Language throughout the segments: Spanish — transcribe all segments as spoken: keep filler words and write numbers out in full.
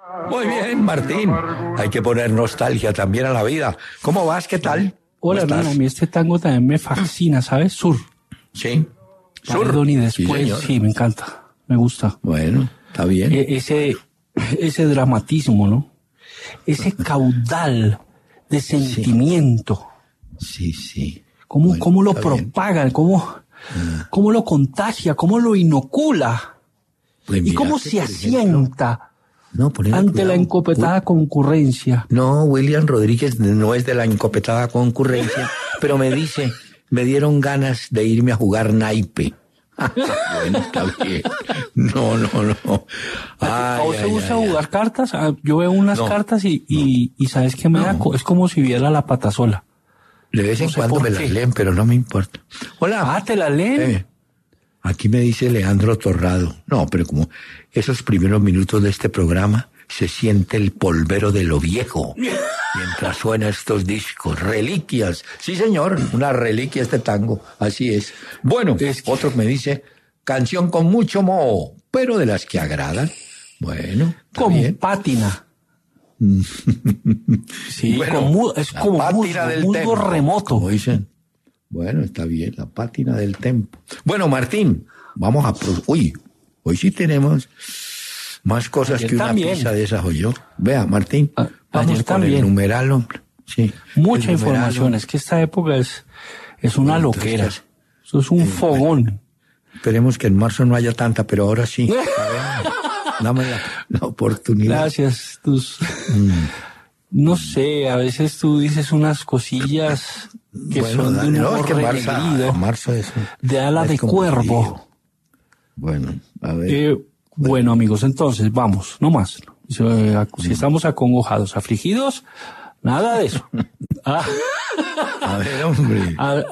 Muy bien, Martín. Hay que poner nostalgia también a la vida. ¿Cómo vas? ¿Qué tal? Hola, hermano, a mí este tango también me fascina, ¿sabes? Sur. Sí. Sur. Perdón, y después, sí, sí, me encanta, me gusta. Bueno, está bien. E- ese, ese dramatismo, ¿no? Ese caudal de sentimiento. Sí, sí. ¿Cómo, Bueno, cómo lo está bien. propagan? ¿Cómo, Ah. cómo lo contagia? ¿Cómo lo inocula? Pues ¿Y mira cómo que, se por ejemplo, asienta no, ponele ante cuidado. la encopetada concurrencia? No, William Rodríguez no es de la encopetada concurrencia, pero me dice, me dieron ganas de irme a jugar naipe. Bueno, está bien. No, no, no. ¿A Ay, vos te ay, gusta ay, jugar cartas? Ah, yo veo unas No, cartas y, y, y ¿sabes qué me da? No. Co- Es como si viera la pata sola. De vez en No sé cuando por me qué. las leen, pero no me importa. Hola. Ah, ¿te la leen? Eh, aquí me dice Leandro Torrado. No, pero como esos primeros minutos de este programa se siente el polvero de lo viejo. Mientras suena estos discos, reliquias. Sí, señor, una reliquia este tango. Así es. Bueno, Es que- otro me dice, canción con mucho moho, pero de las que agradan. Bueno, está Como bien. pátina. Sí, Bueno, con mu- es la como pátina musgo, del musgo tempo, remoto. como dicen. Bueno, está bien, la pátina del tempo. Bueno, Martín, vamos a... pro- Uy, hoy sí tenemos más cosas Ayer que una también. pizza de esas, yo. Vea, Martín, A- vamos ayer con el también. numeral, hombre. Sí. Mucha el numeral, información. hombre. Es que esta época es, es una Bueno, loquera. entonces, Eso es un fogón. Esperemos que en marzo no haya tanta, pero ahora sí. A ver, dame la, la oportunidad. Gracias. Tus... Mm. No sé, a veces tú dices unas cosillas que Bueno, son de dale, un no, humor es que marzo, renegrido, marzo es... de ala es de como cuervo. frío. Bueno, a ver. Eh, bueno, amigos, entonces vamos, no más. Si, eh, si estamos acongojados, afligidos, nada de eso. A, A ver, hombre. a-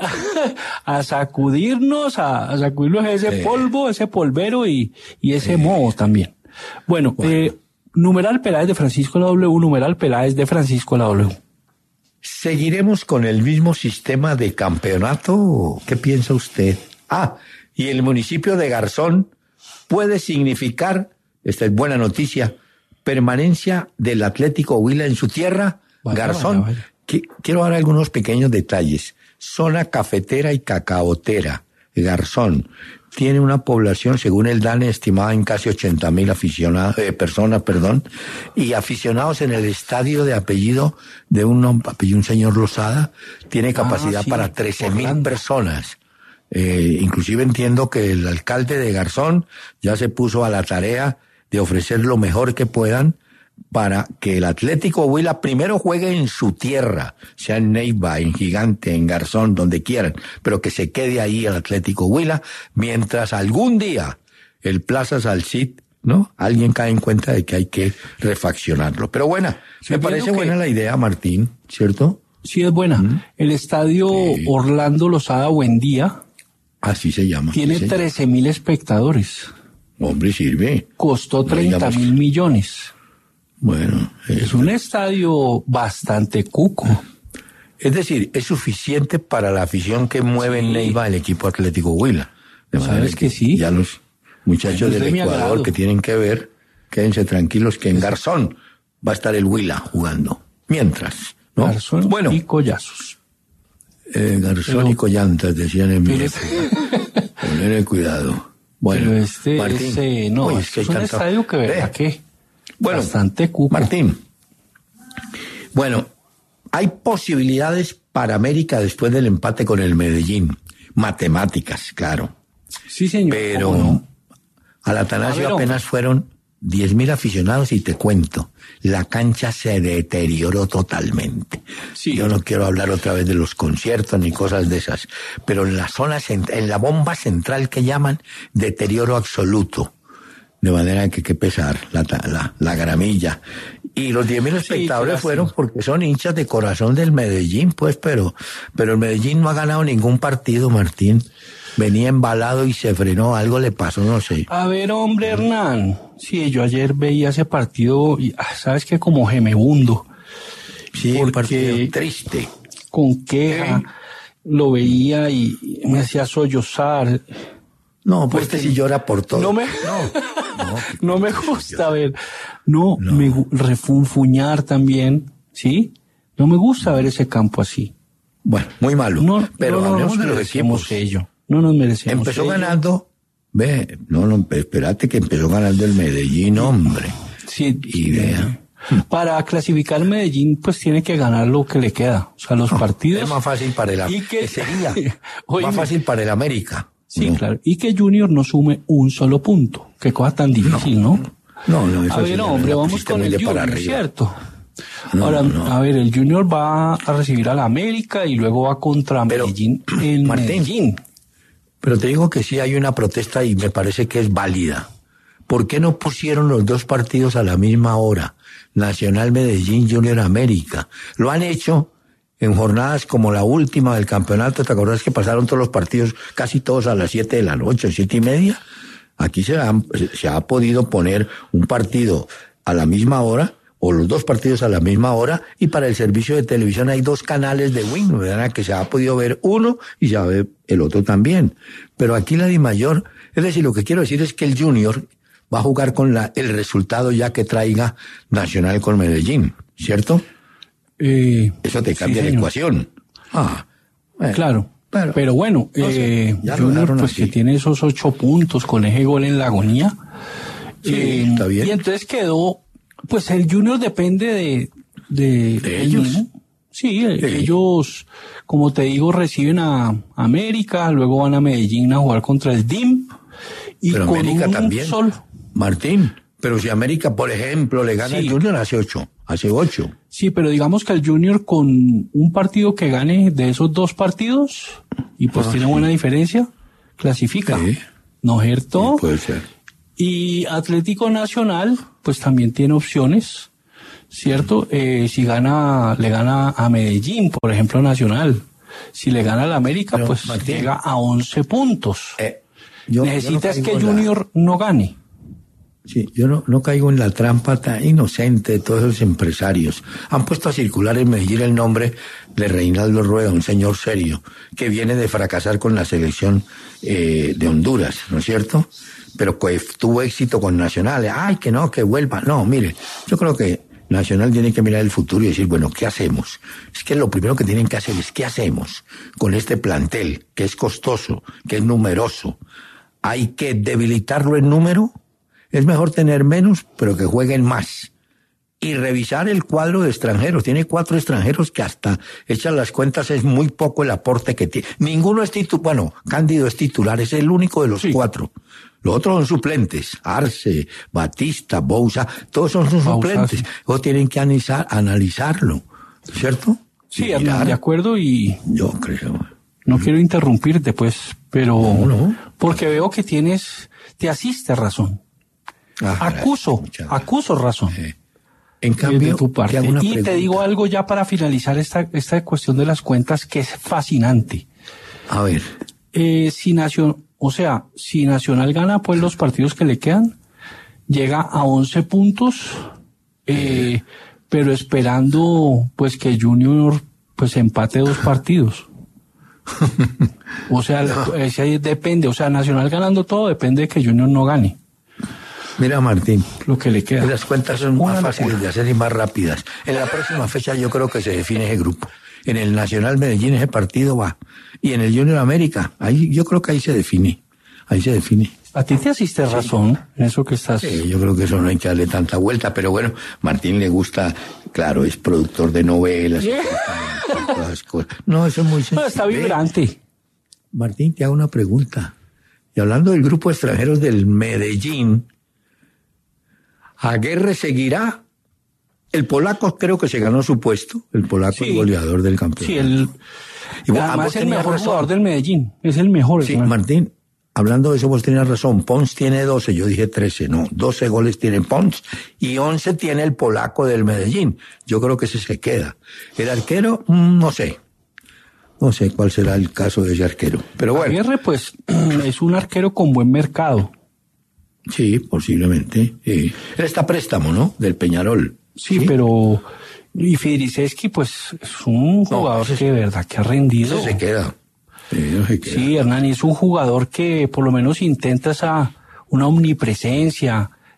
a sacudirnos, a, a sacudirnos ese Sí. polvo, ese polvero y, y ese moho también. Bueno, Bueno. eh, numeral Peláez de Francisco la W, numeral Peláez de Francisco la W. ¿Seguiremos con el mismo sistema de campeonato? ¿Qué piensa usted? Ah, y el municipio de Garzón puede significar, esta es buena noticia, permanencia del Atlético Huila en su tierra. Vaya, Garzón, vaya, vaya. qui- quiero dar algunos pequeños detalles. Zona cafetera y cacaotera. Garzón tiene una población, según el DANE, estimada en casi ochenta mil aficionados, eh, personas, perdón, y aficionados en el estadio de apellido de un, hom- apellido, un señor Lozada, tiene capacidad sí, para trece mil Orlando. personas. Eh, inclusive entiendo que el alcalde de Garzón ya se puso a la tarea de ofrecer lo mejor que puedan para que el Atlético Huila primero juegue en su tierra, sea en Neiva, en Gigante, en Garzón, donde quieran, pero que se quede ahí el Atlético Huila, mientras algún día el Plaza Salcid, ¿no? Alguien cae en cuenta de que hay que refaccionarlo. Pero buena, Sí, me pienso parece que- buena la idea, Martín, ¿cierto? Sí, es buena. El estadio Sí. Orlando Lozada Buendía Así se llama. tiene sí, señor. trece mil espectadores. Hombre, sirve. Costó No treinta digamos mil millones. Bueno, eh, Es un estadio bastante cuco. es decir, es suficiente para la afición que mueve en Neiva el equipo Atlético Huila. De manera ¿Sabes que sí? Ya los muchachos Es de del mi Ecuador agrado. que tienen que ver, quédense tranquilos que en Garzón va a estar el Huila jugando. Mientras, ¿no? Garzón bueno, y Collazos. eh, Garzón Pero- y Collantas decían en mi Pero- época. Poner cuidado. Bueno, Pero este, Martín, este, no, uy, es, que hay un tanta- estadio que verá Ve, que Bueno, bastante cuco. Martín. Bueno, hay posibilidades para América después del empate con el Medellín. Matemáticas, claro. Sí, señor. Pero ¿cómo no? al A Atanasio ver, apenas fueron diez mil aficionados y te cuento, la cancha se deterioró totalmente. Sí. Yo no quiero hablar otra vez de los conciertos ni cosas de esas, pero en la zona, cent- en la bomba central que llaman, deterioro absoluto. De manera que qué pesar, la, ta- la, la gramilla. Y los diez mil Sí, espectadores qué fueron lástima. porque son hinchas de corazón del Medellín, pues, pero, pero el Medellín no ha ganado ningún partido, Martín. Venía embalado y se frenó, algo le pasó, no sé. A ver, hombre, Hernán. Sí, yo ayer veía ese partido y, ah, sabes que como gemebundo, Sí, un porque- partido triste. con queja, lo veía y y me hacía sollozar. No, pues este sí llora por todo. No me, no, no me gusta ver, No, No. me gu- refunfuñar también, ¿sí? No me gusta ver ese campo así. Bueno, muy malo. No, pero no, no hablemos nos de los merecemos equipos. ello. No nos merecemos Empezó ello. ganando, ve, no, no, espérate que empezó ganando el Medellín, hombre. Sí, Y vea. para clasificar Medellín, pues tiene que ganar lo que le queda. O sea, los partidos. Es más fácil para el Y que- sería Oye, más fácil para el América. Sí, ¿no? claro. Y que Junior no sume un solo punto. Qué cosa tan difícil, ¿no? No, no, eso A sí, ver, la hombre, verdad, vamos pusiste con muy el de para Junior, arriba. ¿cierto? No, Ahora, no. a ver, el Junior va a recibir a la América y luego va contra Pero, Medellín en Martín, Medellín. Pero te digo que sí hay una protesta y me parece que es válida. ¿Por qué no pusieron los dos partidos a la misma hora? Nacional Medellín, Junior América. Lo han hecho en jornadas como la última del campeonato. ¿Te acordás que pasaron todos los partidos, casi todos a las siete de la noche, siete y media? Aquí se, han, se ha podido poner un partido a la misma hora, o los dos partidos a la misma hora, y para el servicio de televisión hay dos canales de Win, ¿verdad? Que se ha podido ver uno y se va a ver el otro también. Pero aquí la DIMAYOR, es decir, lo que quiero decir es que el Junior va a jugar con la, el resultado ya que traiga Nacional con Medellín, ¿cierto? Eh, Eso te sí, cambia la señor. ecuación. Ah, bueno. Claro. Pero- Pero, bueno, no sé, eh, ya lo Junior, dejaron pues así. que tiene esos ocho puntos con ese gol en la agonía. Sí, Eh, está bien. Y entonces quedó, pues el Junior depende de, de, De él ellos. mismo. Sí, eh, Sí. ellos, como te digo, reciben a América, luego van a Medellín a jugar contra el D I M. Y Pero con América un también. solo. Martín, pero si América, por ejemplo, le gana Sí. al Junior hace ocho, hace ocho. Sí, pero digamos que el Junior con un partido que gane de esos dos partidos, y pues Ah, tiene sí. buena diferencia, clasifica. Sí. ¿No es cierto? Puede ser. Y Atlético Nacional, pues también tiene opciones, ¿cierto? Eh, si gana, le gana a Medellín, por ejemplo, Nacional. Si le gana a la América, Pero, pues Martín, llega a once puntos. Eh, yo- Necesitas yo no que caigo en la- Junior no gane. Sí, yo no, no caigo en la trampa tan inocente de todos esos empresarios. Han puesto a circular en Medellín el nombre de Reinaldo Rueda, un señor serio, que viene de fracasar con la selección eh, de Honduras, ¿no es cierto? Pero que tuvo éxito con Nacional. Ay, que no, que vuelva. No, mire, yo creo que Nacional tiene que mirar el futuro y decir, bueno, ¿qué hacemos? Es que lo primero que tienen que hacer es, ¿qué hacemos con este plantel que es costoso, que es numeroso? Hay que debilitarlo en número. Es mejor tener menos, pero que jueguen más. Y revisar el cuadro de extranjeros. Tiene cuatro extranjeros que hasta echan las cuentas es muy poco el aporte que tiene. Ninguno es titular. Bueno, Cándido es titular, es el único de los Sí. cuatro. Los otros son suplentes. Arce, Batista, Bouza, todos son sus Bouza, suplentes. sí. O tienen que analizar, analizarlo, ¿cierto? Sí, Y Hernán, mirar. de acuerdo, y Yo creo. no quiero interrumpirte, pues, pero No, no. porque veo que tienes, te asiste razón. Ah, gracias, Acuso, muchas gracias. acuso razón. Eh, En eh, cambio, de tu parte. te hago una Y te pregunta. digo algo ya para finalizar esta, esta cuestión de las cuentas que es fascinante. A ver. Eh, si Nacional, o sea, si Nacional gana pues los partidos que le quedan, llega a once puntos, eh, pero esperando pues que Junior pues empate dos partidos. O sea, ese depende, o sea, Nacional ganando todo depende de que Junior no gane Mira, Martín. lo que le queda. Las cuentas son Una más fáciles locura. de hacer y más rápidas. En la próxima fecha yo creo que se define ese grupo. En el Nacional Medellín ese partido va. Y en el Junior América, ahí yo creo que ahí se define. Ahí se define. A ti te asiste razón en eso que estás. Sí, yo creo que eso no hay que darle tanta vuelta, pero bueno, Martín le gusta, claro, es productor de novelas. y todas esas cosas. No, eso es muy No, sencillo. está Ve, vibrante. Martín, te hago una pregunta. Y hablando del grupo de extranjeros del Medellín, Aguirre seguirá. El polaco creo que se ganó su puesto. El polaco Sí. es goleador del campeonato. Sí, el, Y vos- además vos es el tenías mejor razón. jugador del Medellín. Es el mejor. Sí, hermano. Martín, hablando de eso vos tenías razón. Pons tiene doce, yo dije trece. No, doce goles tiene Pons y once tiene el polaco del Medellín. Yo creo que ese se queda. El arquero, mm, no sé. No sé cuál será el caso de ese arquero. Pero bueno, Aguirre, pues, es un arquero con buen mercado. sí, posiblemente. Sí. Él está a préstamo, ¿no? Del Peñarol. Sí, pero... Y Fidriceski, pues, es un jugador ese- que de verdad que ha rendido. Ese se queda. Sí, ese se queda. Sí, Hernán, y es un jugador que por lo menos intenta esa una omnipresencia,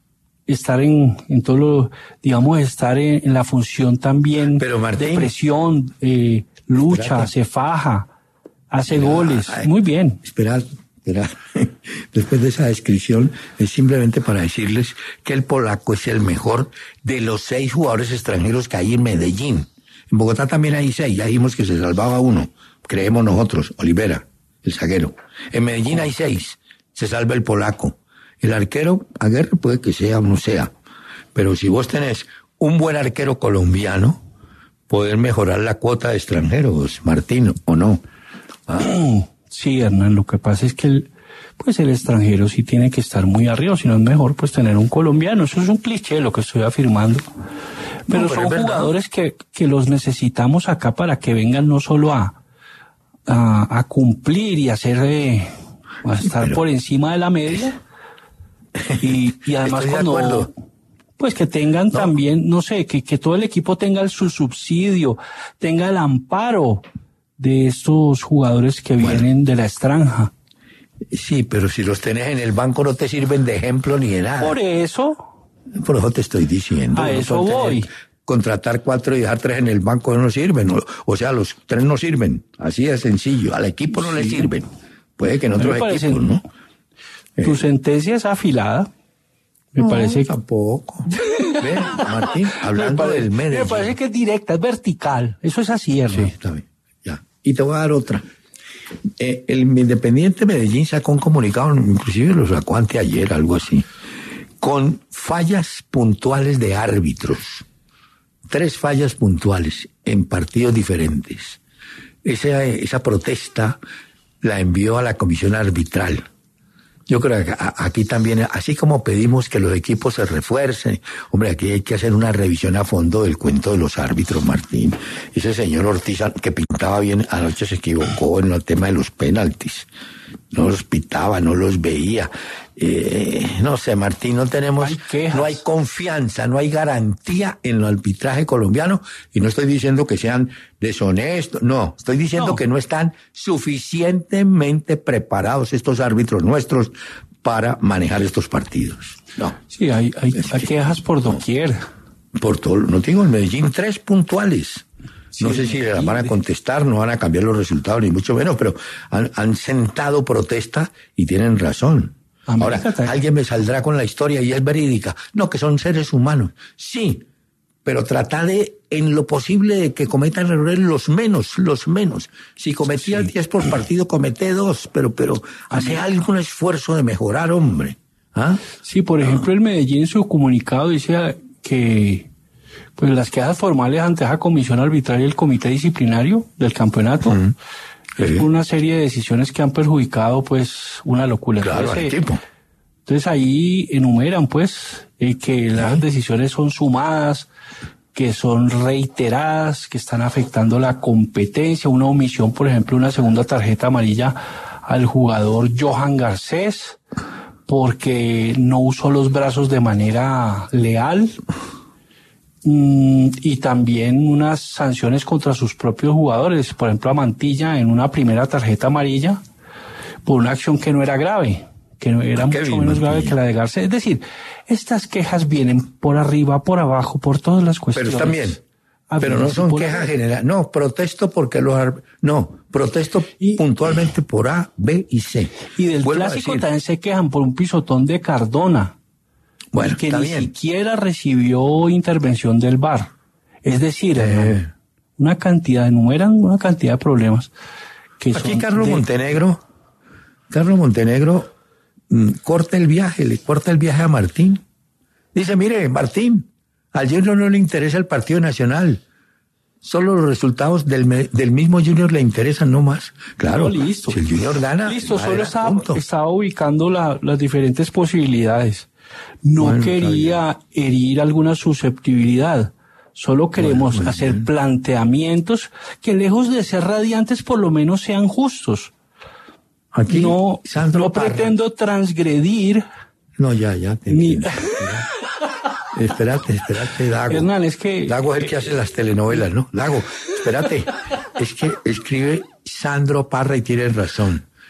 estar en, en todo lo, digamos, estar en, en la función también Pero Martín, de presión, eh, lucha, espérate. Se faja, hace espera, goles, ay, muy bien. Espera, espera, después de esa descripción es simplemente para decirles que el polaco es el mejor de los seis jugadores extranjeros que hay en Medellín. En Bogotá también hay seis, ya dijimos que se salvaba uno, creemos nosotros, Olivera, el zaguero. En Medellín hay seis, se salva el polaco. El arquero, Aguirre puede que sea o no sea, pero si vos tenés un buen arquero colombiano, poder mejorar la cuota de extranjeros, Martín, ¿o no? Ah. Sí, Hernán, lo que pasa es que el, pues el extranjero sí tiene que estar muy arriba, si no es mejor pues tener un colombiano. Eso es un cliché lo que estoy afirmando. Pero, no, pero son jugadores que, que los necesitamos acá para que vengan no solo a, a, a cumplir y a hacer, eh, a estar pero... por encima de la media, y, y además cuando, pues que tengan no. también, no sé, que, que todo el equipo tenga su subsidio, tenga el amparo de estos jugadores que bueno. vienen de la extranja. Sí, pero si los tenés en el banco no te sirven de ejemplo ni de nada. Por eso. Por eso te estoy diciendo. A no eso voy. Contratar cuatro y dejar tres en el banco no sirven. O, o sea, los tres no sirven. Así de sencillo. Al equipo no sí. le sirven. Puede que en otros parece, equipos, ¿no? Tu eh. sentencia es afilada. Me no, parece que... tampoco. Ve, Martín, hablando parece, del Medellín. Me parece que es directa, es vertical. Eso es así, hermano. Sí, está bien. Ya. Y te voy a dar otra. Eh, el Independiente Medellín sacó un comunicado, inclusive lo sacó anteayer, algo así, con fallas puntuales de árbitros. Tres fallas puntuales en partidos diferentes. Esa, esa protesta la envió a la comisión arbitral. Yo creo que aquí también, así como pedimos que los equipos se refuercen, hombre, aquí hay que hacer una revisión a fondo del cuento de los árbitros, Martín. Ese señor Ortiz que pintaba bien, anoche se equivocó en el tema de los penaltis. No los pitaba, no los veía. Eh, no sé, Martín, no tenemos, no hay confianza, no hay garantía en el arbitraje colombiano, y no estoy diciendo que sean deshonestos, no, estoy diciendo no. que no están suficientemente preparados estos árbitros nuestros para manejar estos partidos. No. Sí, hay, hay, hay quejas por doquier. Por todo, no digo en Medellín, tres puntuales. Sí, no sé si le van a contestar, no van a cambiar los resultados, ni mucho menos, pero han, han sentado protesta y tienen razón. Ahora, alguien me saldrá con la historia y es verídica. No, que son seres humanos. Sí, pero trata de, en lo posible, de que cometan errores los menos, los menos. Si cometía sí. diez por partido, comete dos, pero, pero hace algún esfuerzo de mejorar, hombre. ¿Ah? Sí, por ejemplo, el Medellín en su comunicado dice que pues las quejas formales ante esa comisión arbitral y el comité disciplinario del campeonato uh-huh. es sí. por una serie de decisiones que han perjudicado pues una locura. Claro, entonces, el tipo. entonces ahí enumeran pues eh, que las sí. decisiones son sumadas, que son reiteradas, que están afectando la competencia, una omisión, por ejemplo, una segunda tarjeta amarilla al jugador Johan Garcés porque no usó los brazos de manera leal. Y también unas sanciones contra sus propios jugadores, por ejemplo a Mantilla en una primera tarjeta amarilla por una acción que no era grave, que no era mucho menos grave que la de Garcés. Es decir, estas quejas vienen por arriba, por abajo, por todas las cuestiones. Pero también, pero no son quejas generales. No, protesto porque los no, protesto y, puntualmente por A, B y C. Y del Vuelvo clásico también se quejan por un pisotón de Cardona. Bueno, que ni bien. siquiera recibió intervención del V A R. Es decir, eh. una cantidad, enumeran una cantidad de problemas. Que Aquí son Carlos de... Montenegro, Carlos Montenegro mmm, corta el viaje, le corta el viaje a Martín. Dice, mire, Martín, al Junior no le interesa el Partido Nacional. Solo los resultados del, del mismo Junior le interesan, no más. Claro, no, listo. Si el Junior gana... Listo, solo estaba, estaba ubicando la, las diferentes posibilidades. No bueno, quería herir alguna susceptibilidad. Solo queremos bueno, hacer bien. planteamientos que lejos de ser radiantes por lo menos sean justos. Aquí no, no pretendo transgredir. No, ya, ya. Te ni... Espérate, espérate, Dago. Hernán, es que... Dago es el que hace las telenovelas, ¿no? Dago, espérate. Es que escribe Sandro Parra y tiene razón.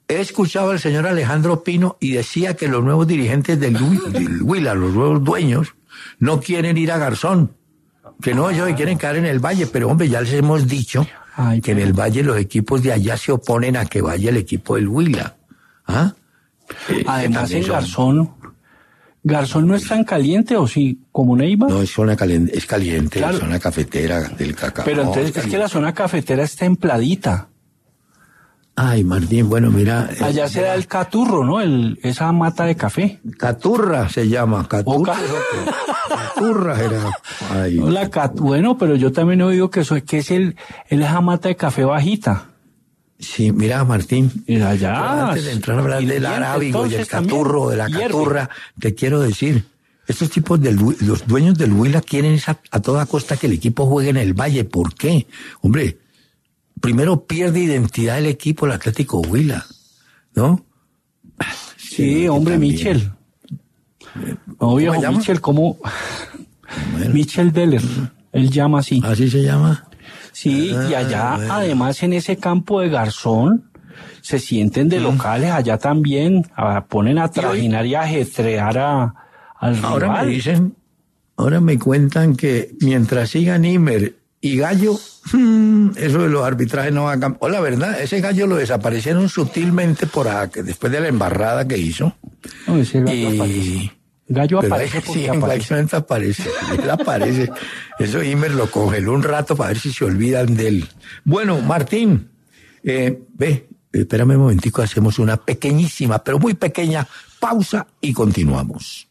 he escuchado al señor Alejandro Pino y decía que los nuevos dirigentes del, del Huila, los nuevos dueños, no quieren ir a Garzón, que no, ellos quieren quedar en el Valle, pero hombre, ya les hemos dicho Ay, que en el Valle los equipos de allá se oponen a que vaya el equipo del Huila. ¿Ah? Eh, Además en Garzón, Garzón no es tan caliente, ¿o sí? ¿Como Neiva? No, es zona caliente, es caliente, claro. Zona cafetera del cacao. Pero no, entonces es, es que la zona cafetera está templadita. Ay, Martín, bueno, mira. Allá eh, se da el caturro, ¿no? El, esa mata de café. Caturra se llama, caturra. Ca... caturra era. Ay. No, la cat... Bueno, pero yo también he oído que, eso, que es el, el esa mata de café bajita. Sí, mira, Martín. Mira, allá. Antes de entrar a hablar del arábigo y del caturro, de la caturra, te quiero decir, estos tipos del, los dueños del Huila quieren a, a toda costa que el equipo juegue en el Valle. ¿Por qué? Hombre, primero pierde identidad el equipo, el Atlético Huila, ¿no? Sí, sí hombre, Michel. No, viejo Michel, ¿cómo? Bueno. Michel Deller, él llama así. ¿Así se llama? Sí, ah, y allá, bueno. Además, en ese campo de Garzón, se sienten de locales, allá también, a, ponen a trajinar y a ajetrear a, al ahora rival. me dicen, ahora me cuentan que mientras sigan Imer y Gallo, hmm, eso de los arbitrajes no va a cambiar. O la verdad, ese Gallo lo desaparecieron sutilmente por acá, después de la embarrada que hizo. No, ese Gallo y... aparece. Gallo Pero aparece porque sí, aparece. En aparece. Él aparece. Eso Imer lo congeló un rato para ver si se olvidan de él. Bueno, Martín, eh, ve, espérame un momentico, hacemos una pequeñísima, pero muy pequeña pausa y continuamos.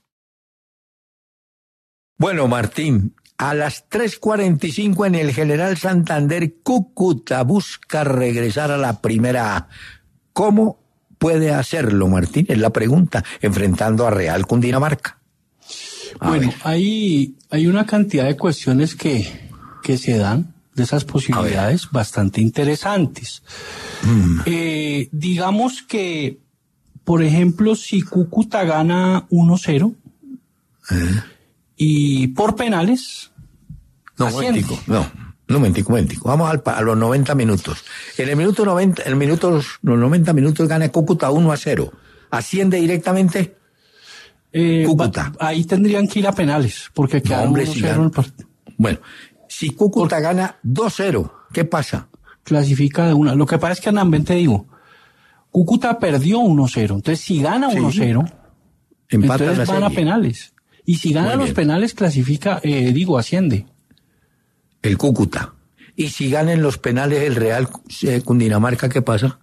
Bueno, Martín, a las tres cuarenta y cinco en el General Santander, Cúcuta busca regresar a la primera A. ¿Cómo puede hacerlo, Martín? Es la pregunta, enfrentando a Real Cundinamarca. A bueno, hay, hay una cantidad de cuestiones que, que se dan, de esas posibilidades bastante interesantes. Mm. Eh, digamos que, por ejemplo, si Cúcuta gana uno cero, ¿Eh? y por penales, no, momentico, no. No, momentico, momentico. Vamos al, a los noventa minutos. En el minuto noventa, en minutos, los noventa minutos gana Cúcuta uno a cero. ¿Asciende directamente? Eh, Cúcuta. Va, ahí tendrían que ir a penales, porque queda no, uno cero si en el partido. Bueno, si Cúcuta Por... gana dos cero, ¿qué pasa? Clasifica de una. Lo que pasa es que, Hernán, te digo, Cúcuta perdió uno cero. Entonces, si gana uno cero, sí. Entonces van serie. a penales. Y si gana los penales, clasifica, eh, digo, asciende. El Cúcuta. Y si ganan los penales el Real eh, Cundinamarca, ¿qué pasa?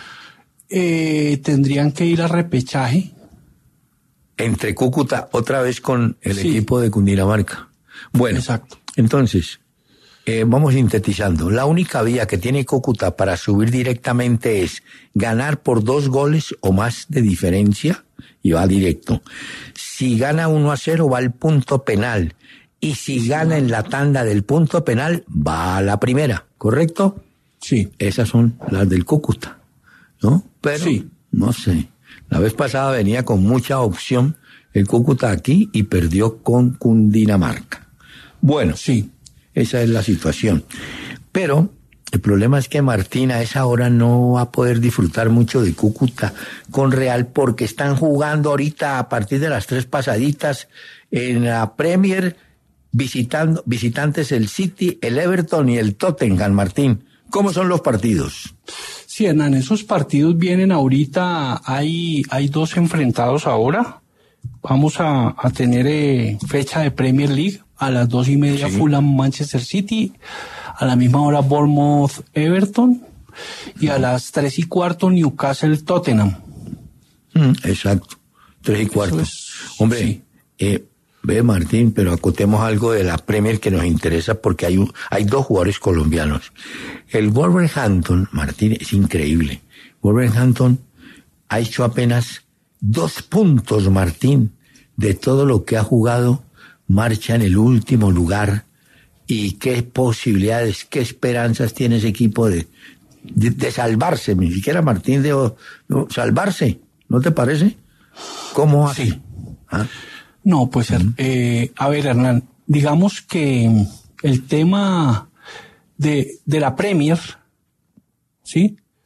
Eh, tendrían que ir a repechaje. Entre Cúcuta, otra vez con el sí. equipo de Cundinamarca. Bueno, exacto. Entonces, eh, vamos sintetizando. La única vía que tiene Cúcuta para subir directamente es ganar por dos goles o más de diferencia y va directo. Si gana uno a cero, va al punto penal. Y si gana en la tanda del punto penal, va a la primera, ¿correcto? Sí. Esas son las del Cúcuta, ¿no? Pero, sí. no sé. La vez pasada venía con mucha opción el Cúcuta aquí y perdió con Cundinamarca. Bueno, sí. Esa es la situación. Pero el problema es que Martín a esa hora no va a poder disfrutar mucho de Cúcuta con Real porque están jugando ahorita a partir de las tres pasaditas en la Premier, visitando, visitantes el City, el Everton y el Tottenham, Martín. ¿Cómo son los partidos? Sí, Hernán, esos partidos vienen ahorita, hay, hay dos enfrentados ahora. Vamos a, a tener eh, fecha de Premier League a las dos y media, sí. Fulham Manchester City, a la misma hora Bournemouth Everton y a las tres y cuarto Newcastle Tottenham. Mm, exacto, tres y cuarto. Es, Hombre, sí. eh, ve Martín, pero acotemos algo de la Premier que nos interesa porque hay un, hay dos jugadores colombianos. El Wolverhampton, Martín, es increíble. Wolverhampton ha hecho apenas dos puntos, Martín, de todo lo que ha jugado, marcha en el último lugar. ¿Y qué posibilidades, qué esperanzas tiene ese equipo de, de, de salvarse? Ni siquiera Martín de no, salvarse, ¿no te parece? ¿Cómo así? Sí. ¿Ah? No, pues, uh-huh. eh, a ver, Hernán, digamos que el tema de, de la Premier, ¿sí?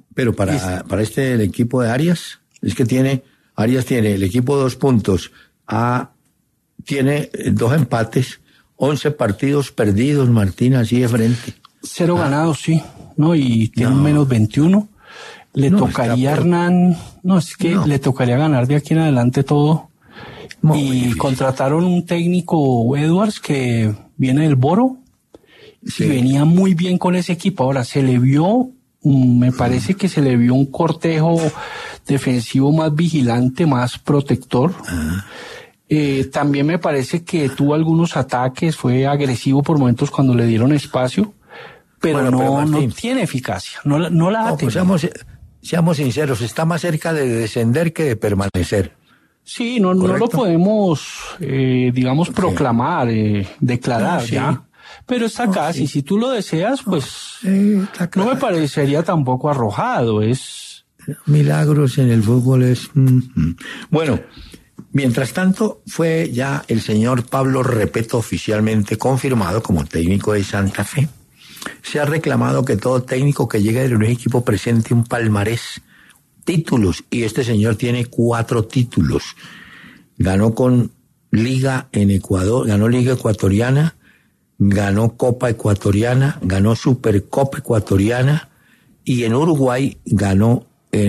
Pero para, es, para este, el equipo de Arias, es que tiene, Arias tiene el equipo dos puntos, a, tiene dos empates, once partidos perdidos, Martín, así de frente. Cero ah. ganados, sí, ¿no? Y tiene no. un menos veintiuno. Le no, tocaría a Hernán, no, es que no. le tocaría ganar de aquí en adelante todo. Muy y difícil. Contrataron un técnico, Edwards, que viene del Boro, sí. y venía muy bien con ese equipo. Ahora, se le vio, me parece que se le vio un cortejo defensivo más vigilante, más protector. Ah. Eh, también me parece que tuvo algunos ataques, fue agresivo por momentos cuando le dieron espacio, pero, bueno, no, pero Martín, no tiene eficacia, no, no la ha no, tenido. Pues seamos, seamos sinceros, está más cerca de descender que de permanecer. Sí, no, no lo podemos, eh, digamos, okay. proclamar, eh, declarar, no, sí. ya. Pero está no, casi, sí. si tú lo deseas, pues, sí, no me parecería tampoco arrojado, es... Milagros en el fútbol es... Mm-hmm. Bueno, mientras tanto, fue ya el señor Pablo Repeto oficialmente confirmado como técnico de Santa Fe. Se ha reclamado que todo técnico que llegue de un equipo presente un palmarés, títulos, y este señor tiene cuatro títulos. Ganó con Liga en Ecuador, ganó Liga Ecuatoriana, ganó Copa Ecuatoriana, ganó Supercopa Ecuatoriana, y en Uruguay ganó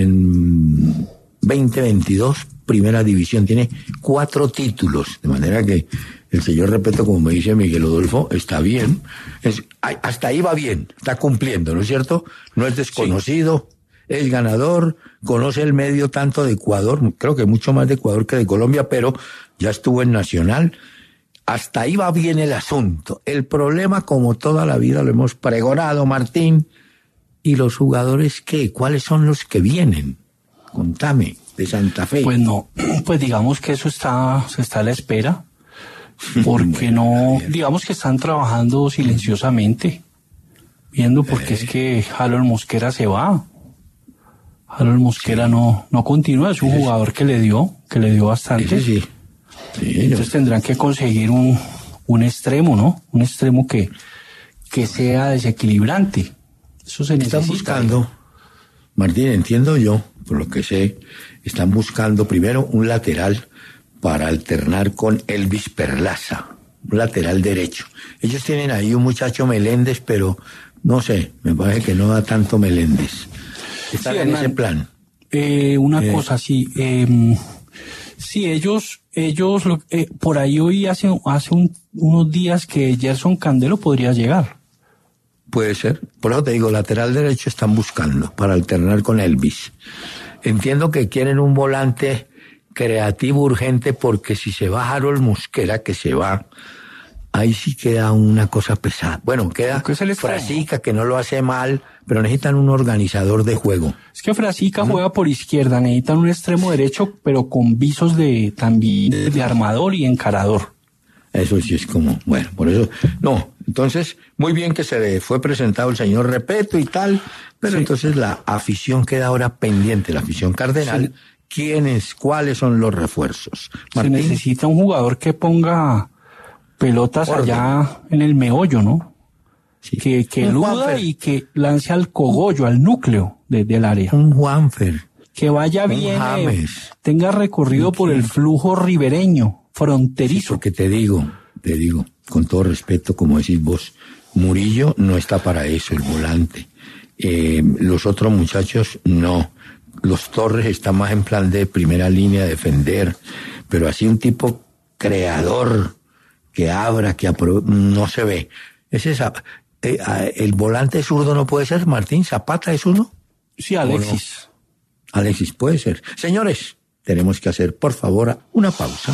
en veinte veintidós Primera División. Tiene cuatro títulos, de manera que el señor Repeto, como me dice Miguel Adolfo, está bien, es, hasta ahí va bien, está cumpliendo, ¿no es cierto? No es desconocido, sí. Es ganador, conoce el medio tanto de Ecuador, creo que mucho más de Ecuador que de Colombia, pero ya estuvo en Nacional. Hasta ahí va bien el asunto. El problema, como toda la vida lo hemos pregonado, Martín, ¿y los jugadores qué? ¿Cuáles son los que vienen? Contame, de Santa Fe. Pues no, pues digamos que eso está, se está a la espera, porque bueno, no, digamos que están trabajando silenciosamente, viendo porque eh. es que Harold Mosquera se va. Harold Mosquera sí. no, no continúa, es un sí, jugador sí. que le dio, que le dio bastante. Sí, sí. Sí, entonces yo... tendrán que conseguir un, un extremo, ¿no? Un extremo que, que sea desequilibrante. Eso se necesita. Están buscando, Martín, entiendo yo, por lo que sé, están buscando primero un lateral para alternar con Elvis Perlaza, un lateral derecho. Ellos tienen ahí un muchacho Meléndez, pero no sé, me parece que no da tanto Meléndez. Están sí, en Hernán, ese plan. Eh, una eh, cosa así, eh, sí, ellos, ellos, eh, por ahí hoy hace, hace un, unos días que Gerson Candelo podría llegar. Puede ser, por eso te digo, lateral derecho están buscando para alternar con Elvis. Entiendo que quieren un volante creativo urgente, porque si se va Harold Mosquera, que se va, ahí sí queda una cosa pesada. Bueno, queda Frasica, que no lo hace mal, pero necesitan un organizador de juego. Es que Frasica ¿no? juega por izquierda, necesitan un extremo derecho, pero con visos de también de armador y encarador. Eso sí es como, bueno, por eso, no, entonces, muy bien que se le fue presentado el señor Repeto y tal, pero sí. entonces la afición queda ahora pendiente, la afición cardenal, sí. ¿quiénes, cuáles son los refuerzos? Martín, se necesita un jugador que ponga pelotas orden. Allá en el meollo, ¿no? Sí. Que, que eluda y que lance al cogollo, al núcleo de, del área. Un Juanfer. Que vaya bien, eh, tenga recorrido por el flujo ribereño, fronterizo. Sí, porque te digo, te digo, con todo respeto, como decís vos, Murillo no está para eso, el volante. Eh, los otros muchachos, no. Los Torres están más en plan de primera línea, defender, pero así un tipo creador, que abra, que aprove- no se ve. Es esa, eh, el volante zurdo no puede ser, Martín, Zapata es uno. Sí, Alexis. No? Alexis puede ser. Señores, tenemos que hacer, por favor, una pausa.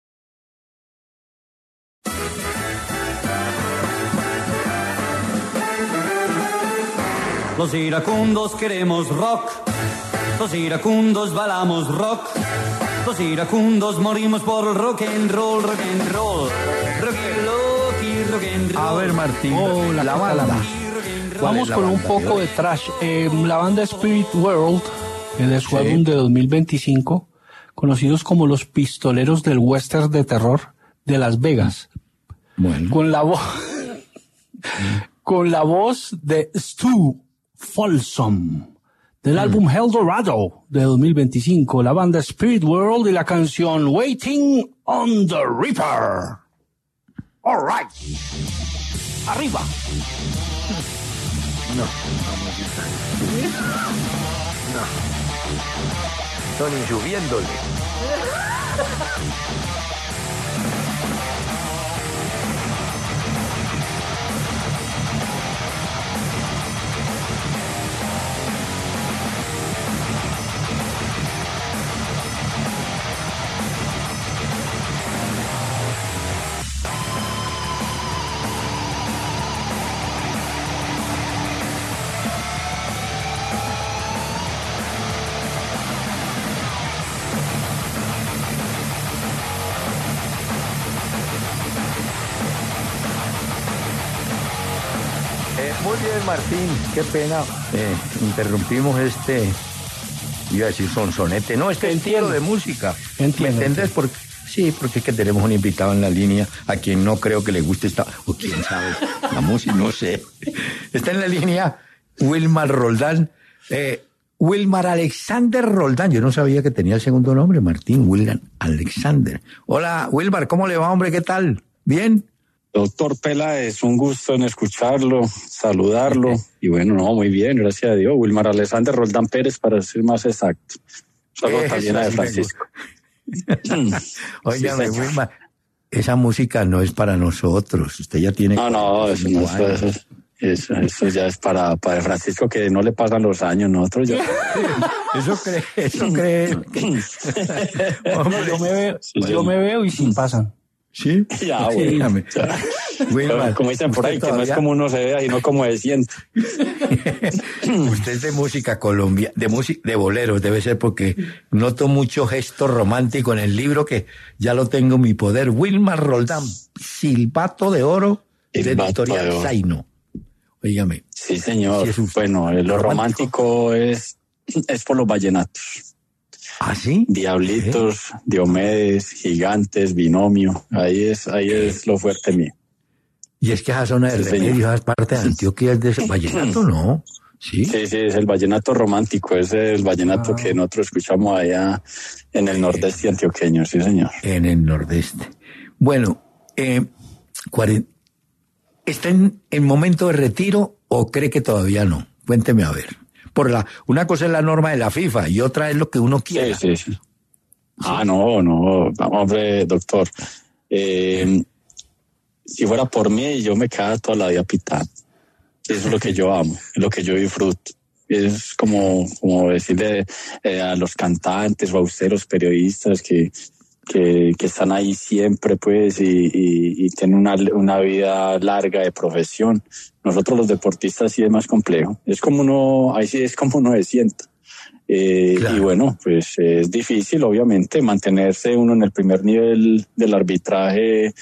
Los iracundos queremos rock, los iracundos bailamos rock, los iracundos morimos por el rock and roll, rock and roll, rock and roll, rock and roll. A ver, Martín, oh, la, la banda. Vamos con un poco de trash. Eh, la banda Spirit World, de su sí. álbum de dos mil veinticinco, conocidos como los pistoleros del western de terror de Las Vegas. Bueno. Con la voz, con la voz de Stu Folsom, Del álbum Eldorado de dos mil veinticinco, la banda Spirit World y la canción Waiting on the Reaper. All right. Arriba. No, no. Tony subiéndole. Muy bien, Martín, qué pena. Eh, interrumpimos este, iba a decir sonsonete, no, este estilo de música. Entiendo. ¿Me entendés? Porque, sí, porque es que tenemos un invitado en la línea a quien no creo que le guste esta, o quién sabe, la música, no sé. Está en la línea Wilmar Roldán. Eh, Wilmar Alexander Roldán, yo no sabía que tenía el segundo nombre, Martín Wilmar Alexander. Hola, Wilmar, ¿cómo le va, hombre? ¿Qué tal? ¿Bien? Doctor Peláez, un gusto en escucharlo, saludarlo. Y bueno, no, muy bien, gracias a Dios. Wilmar Alexander Roldán Pérez, para ser más exacto. Saludos también a Francisco. Óigame, sí, Wilmar, esa música no es para nosotros. Usted ya tiene... No, no, eso no es... Eso, eso, eso ya es para, para Francisco, que no le pasan los años, nosotros ya... Eso cree, eso cree. Hombre, yo me veo, sí, yo, yo me veo y sí pasan. ¿Sí? Ya, güey. Sí. Wilmar, como dicen por ahí, que no es como uno se vea, sino como se siente. Usted es de música colombiana, de música, de boleros, debe ser, porque noto mucho gesto romántico en el libro que ya lo tengo en mi poder. Wilmar Roldán, Silbato de Oro, de Editorial Zaino. Óigame. Sí, señor. Sí, bueno, lo romántico, romántico es, es por los vallenatos. ¿Ah, sí? Diablitos, ¿eh? Diomedes, Gigantes, Binomio. Ahí es, ahí es lo fuerte mío. Y es que esa zona de sí, Remedios, esa parte de Antioquia es de ese vallenato, ¿no? Sí, sí, sí, es el vallenato romántico, es el vallenato ah. que nosotros escuchamos allá en el nordeste antioqueño, sí, señor. En el nordeste. Bueno, eh, cuaren... ¿está en, en momento de retiro o cree que todavía no? Cuénteme a ver. Por la, una cosa es la norma de la FIFA y otra es lo que uno quiere. Sí, sí, sí. Ah, no, no, hombre, doctor. Eh, si fuera por mí, yo me quedaba toda la vida pitando. Eso es lo que yo amo, es lo que yo disfruto. Es como, como decirle eh, a los cantantes o a ustedes, los periodistas, que, que, que están ahí siempre, pues, y, y, y tienen una, una vida larga de profesión. Nosotros los deportistas sí es más complejo. Es como uno, ahí sí es como uno se sienta. Eh, claro. Y bueno, pues eh, es difícil, obviamente, mantenerse uno en el primer nivel del arbitraje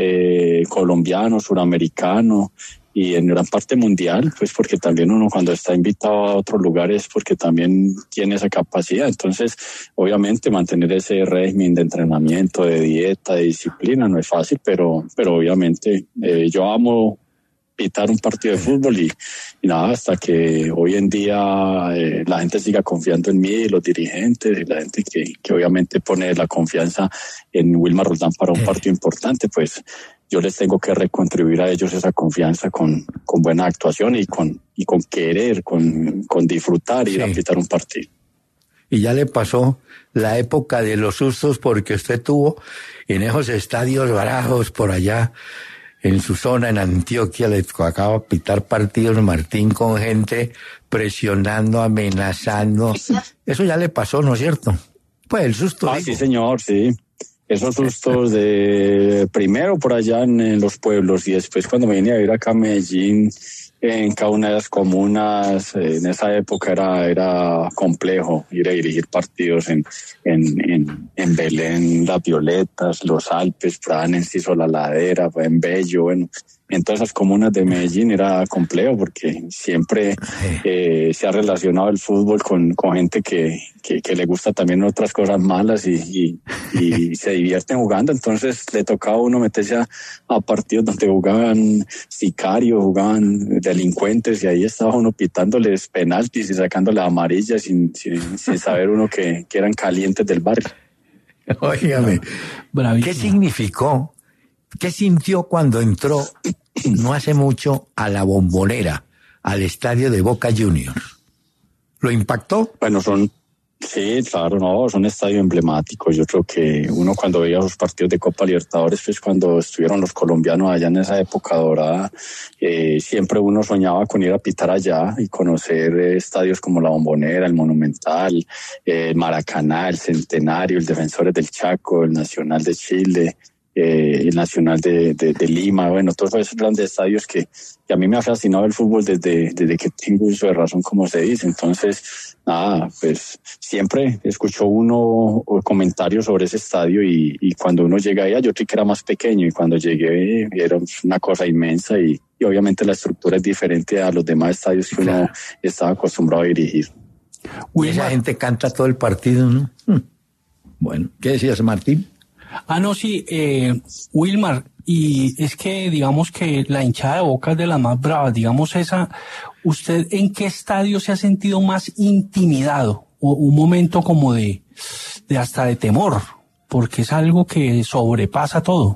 eh, colombiano, suramericano y en gran parte mundial, pues porque también uno cuando está invitado a otros lugares, porque también tiene esa capacidad. Entonces, obviamente, mantener ese régimen de entrenamiento, de dieta, de disciplina, no es fácil, pero, pero obviamente eh, yo amo pitar un partido de fútbol y, y nada, hasta que hoy en día eh, la gente siga confiando en mí, los dirigentes y la gente que, que obviamente pone la confianza en Wilmar Roldán para un partido importante, pues yo les tengo que recontribuir a ellos esa confianza con, con buena actuación y con, y con querer, con, con disfrutar y sí. ir a pitar un partido. Y ya le pasó la época de los sustos porque usted tuvo en esos estadios bravos por allá, en su zona, en Antioquia, le acaba de pitar partidos Martín con gente presionando, amenazando. Eso ya le pasó, ¿no es cierto? Pues el susto. Ah, digo. Sí, señor, sí. Esos sustos de primero por allá en, en los pueblos y después cuando me vine a vivir acá a Medellín, en cada una de las comunas, en esa época era, era complejo ir a dirigir partidos en, en, en, en Belén, Las Violetas, Los Alpes, Pranes, La Ladera, en Bello, bueno, en todas esas comunas de Medellín era complejo porque siempre eh, se ha relacionado el fútbol con, con gente que, que, que le gusta también otras cosas malas y, y, y se divierten jugando, entonces le tocaba a uno meterse a, a partidos donde jugaban sicarios, jugaban delincuentes, y ahí estaba uno pitándoles penaltis y sacándoles amarillas sin, sin, sin saber uno que, que eran calientes del barrio. Óigame, ¿qué significó, qué sintió cuando entró no hace mucho a la Bombonera, al estadio de Boca Juniors? ¿Lo impactó? Bueno, son, sí, claro, no, son estadios emblemáticos. Yo creo que uno cuando veía los partidos de Copa Libertadores, pues cuando estuvieron los colombianos allá en esa época dorada, eh, siempre uno soñaba con ir a pitar allá y conocer eh, estadios como la Bombonera, el Monumental, eh, el Maracaná, el Centenario, el Defensores del Chaco, el Nacional de Chile, eh, el Nacional de, de, de Lima. Bueno, todos esos grandes estadios que, que a mí me ha fascinado el fútbol desde, desde que tengo uso de razón, como se dice. Entonces, nada, pues siempre escuchó uno comentarios sobre ese estadio, y, y cuando uno llega allá, yo creí que era más pequeño, y cuando llegué era una cosa inmensa, y, y obviamente la estructura es diferente a los demás estadios que uno estaba acostumbrado a dirigir. Y esa gente canta todo el partido, ¿no? Bueno, ¿qué decías, Martín? Ah, no, sí, eh, Wilmar, y es que digamos que la hinchada de Boca es de las más bravas, digamos esa, ¿usted en qué estadio se ha sentido más intimidado? O un momento como de, de hasta de temor, porque es algo que sobrepasa todo.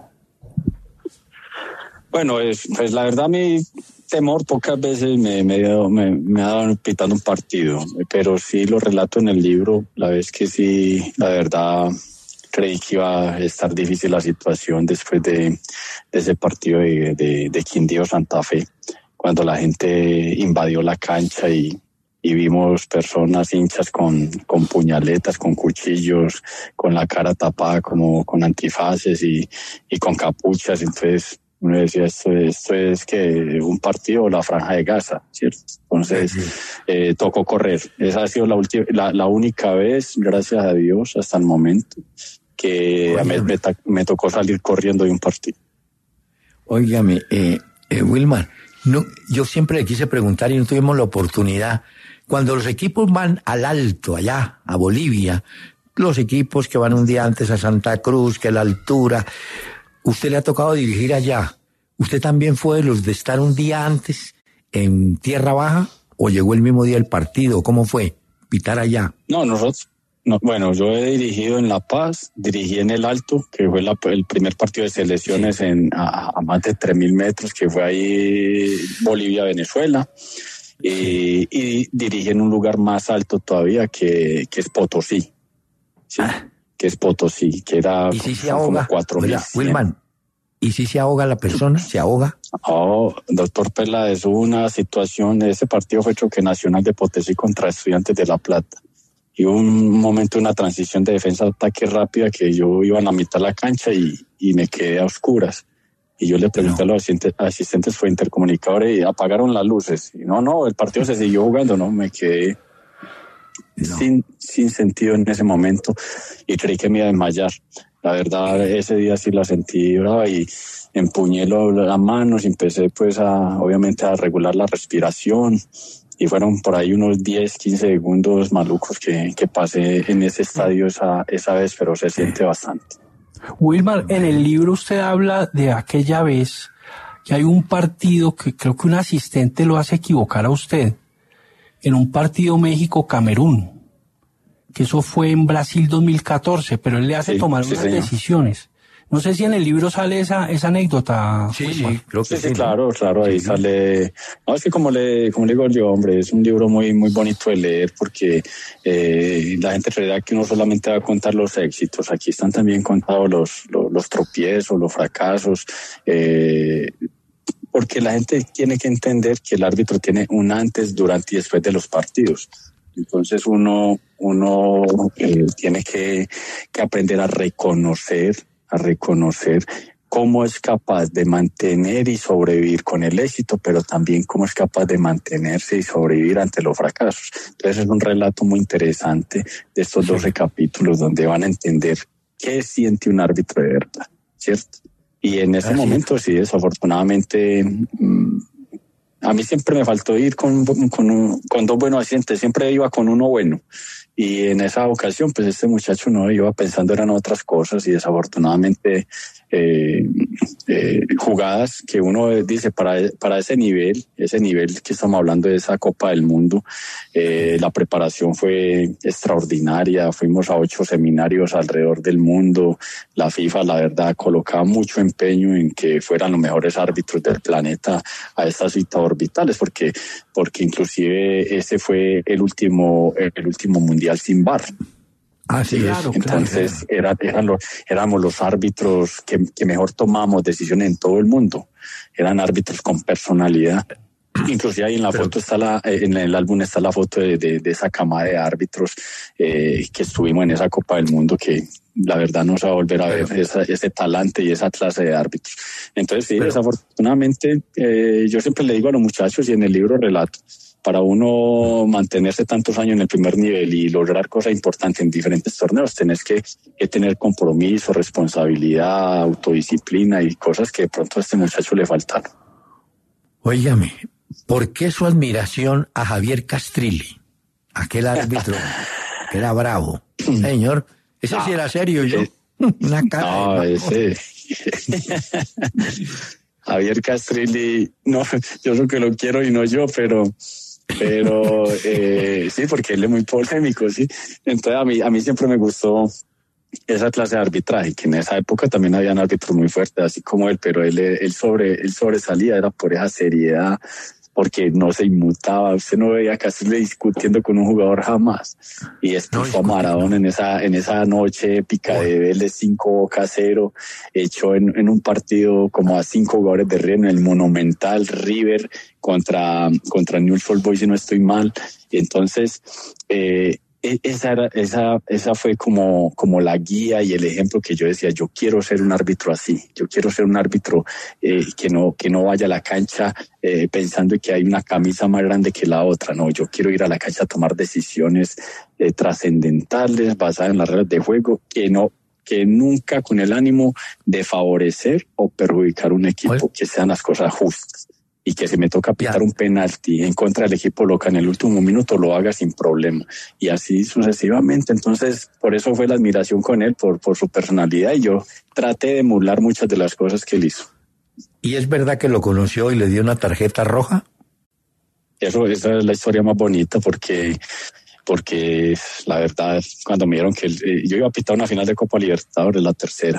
Bueno, es, pues la verdad mi temor pocas veces me, me, me, me ha dado pitando un partido, pero sí lo relato en el libro, la vez que sí, la verdad, creí que iba a estar difícil la situación después de, de ese partido de, de, de Quindío Santa Fe, cuando la gente invadió la cancha y, y vimos personas hinchas con, con puñaletas, con cuchillos, con la cara tapada como con antifaces y, y con capuchas. Entonces uno decía, esto, esto es que un partido o la Franja de Gaza, ¿cierto? Entonces eh, tocó correr. Esa ha sido la, última, la, la única vez, gracias a Dios, hasta el momento, que me, me, me tocó salir corriendo de un partido. Óigame, eh, eh, Wilmar, no, yo siempre le quise preguntar y no tuvimos la oportunidad. Cuando los equipos van al alto, allá, a Bolivia, los equipos que van un día antes a Santa Cruz, que la altura, usted le ha tocado dirigir allá. ¿Usted también fue de los de estar un día antes en Tierra Baja o llegó el mismo día del partido? ¿Cómo fue pitar allá? No, nosotros... No, bueno, yo he dirigido en La Paz, dirigí en el Alto, que fue la, el primer partido de selecciones sí. en, a, a más de tres mil metros, que fue ahí Bolivia-Venezuela, y, y dirigí en un lugar más alto todavía, que, que es Potosí, ¿sí? ah. que es Potosí, que era ¿Y si se ahoga? como cuatro mil. Wilman, ¿y si se ahoga la persona? ¿Se ahoga? Oh, doctor Pela, es una situación, ese partido fue Choque Nacional de Potosí contra Estudiantes de La Plata. Y un momento, una transición de defensa-ataque rápida, que yo iba a la mitad de la cancha y, y me quedé a oscuras. Y yo le pregunté no. a los asistentes, asistentes fue intercomunicadores y apagaron las luces. Y no, no, el partido se siguió jugando, no, me quedé no. sin, sin sentido en ese momento y creí que me iba a desmayar. La verdad, ese día sí la sentí brava y empuñé las manos y empecé pues a, obviamente, a regular la respiración. Y fueron por ahí unos diez, quince segundos malucos que, que pasé en ese estadio esa, esa vez, pero se siente bastante. Wilmar, en el libro usted habla de aquella vez que hay un partido que creo que un asistente lo hace equivocar a usted, en un partido México-Camerún, que eso fue en Brasil dos mil catorce, pero él le hace sí, tomar sí, unas señor. decisiones. No sé si en el libro sale esa esa anécdota. Sí, sí, creo que sí. sí, sí claro, claro, ahí sí, sale. No, es que como le, como le digo yo, hombre, es un libro muy, muy bonito de leer porque eh, la gente cree que uno solamente va a contar los éxitos. Aquí están también contados los, los, los tropiezos, los fracasos, eh, porque la gente tiene que entender que el árbitro tiene un antes, durante y después de los partidos. Entonces uno, uno eh, tiene que, que aprender a reconocer a reconocer cómo es capaz de mantener y sobrevivir con el éxito, pero también cómo es capaz de mantenerse y sobrevivir ante los fracasos. Entonces es un relato muy interesante de estos sí. doce capítulos donde van a entender qué siente un árbitro de verdad, ¿cierto? Y en ese Así momento, es. sí, desafortunadamente, mmm, a mí siempre me faltó ir con, con, un, con dos buenos asistentes, siempre iba con uno bueno. Y en esa ocasión, pues este muchacho no iba pensando eran otras cosas y desafortunadamente eh, eh, jugadas que uno dice para, para ese nivel, ese nivel que estamos hablando de esa Copa del Mundo, eh, la preparación fue extraordinaria, fuimos a ocho seminarios alrededor del mundo, la FIFA la verdad colocaba mucho empeño en que fueran los mejores árbitros del planeta a estas citas orbitales, porque, porque inclusive ese fue el último, el último mundial sin V A R. Ah, sí, claro, Entonces claro. Era, eran los, éramos los árbitros que, que mejor tomamos decisiones en todo el mundo. Eran árbitros con personalidad. Inclusive ahí en la Pero, foto está la, en el álbum está la foto de, de, de esa camada de árbitros eh, que estuvimos en esa Copa del Mundo, que la verdad no se va a volver a ver esa, ese talante y esa clase de árbitros. Entonces sí, Pero, desafortunadamente eh, yo siempre le digo a los muchachos y en el libro relato, para uno mantenerse tantos años en el primer nivel y lograr cosas importantes en diferentes torneos, tenés que, que tener compromiso, responsabilidad, autodisciplina y cosas que de pronto a este muchacho le faltaron. Óigame, ¿por qué su admiración a Javier Castrilli? Aquel árbitro que era bravo. Señor, ese no, sí era serio, yo. Una cara. No, ese. Javier Castrilli, no, yo creo que lo quiero y no yo, pero... pero eh, sí, porque él es muy polémico, sí. Entonces a mí, a mí siempre me gustó esa clase de arbitraje, que en esa época también habían árbitros muy fuertes, así como él, pero él, él, sobre, él sobresalía, era por esa seriedad, porque no se inmutaba. Usted no veía a Castrilli discutiendo con un jugador jamás. Y expulsó no, a Maradona en esa, en esa noche épica de Vélez cinco Boca cero, echó en, en un partido como a cinco jugadores de Río en el Monumental River contra, contra Newell's Old Boys, si no estoy mal. Y entonces, eh, esa era, esa, esa fue como, como la guía y el ejemplo que yo decía, yo quiero ser un árbitro así, yo quiero ser un árbitro eh, que no, que no vaya a la cancha eh, pensando que hay una camisa más grande que la otra, no, yo quiero ir a la cancha a tomar decisiones eh, trascendentales basadas en las reglas de juego, que no, que nunca con el ánimo de favorecer o perjudicar un equipo, que sean las cosas justas. Y que si me toca pitar un penalti en contra del equipo local en el último minuto, lo haga sin problema. Y así sucesivamente. Entonces, por eso fue la admiración con él, por, por su personalidad. Y yo traté de emular muchas de las cosas que él hizo. ¿Y es verdad que lo conoció y le dio una tarjeta roja? Eso, esa es la historia más bonita porque... porque la verdad, cuando me dieron que... Eh, yo iba a pitar una final de Copa Libertadores, la tercera.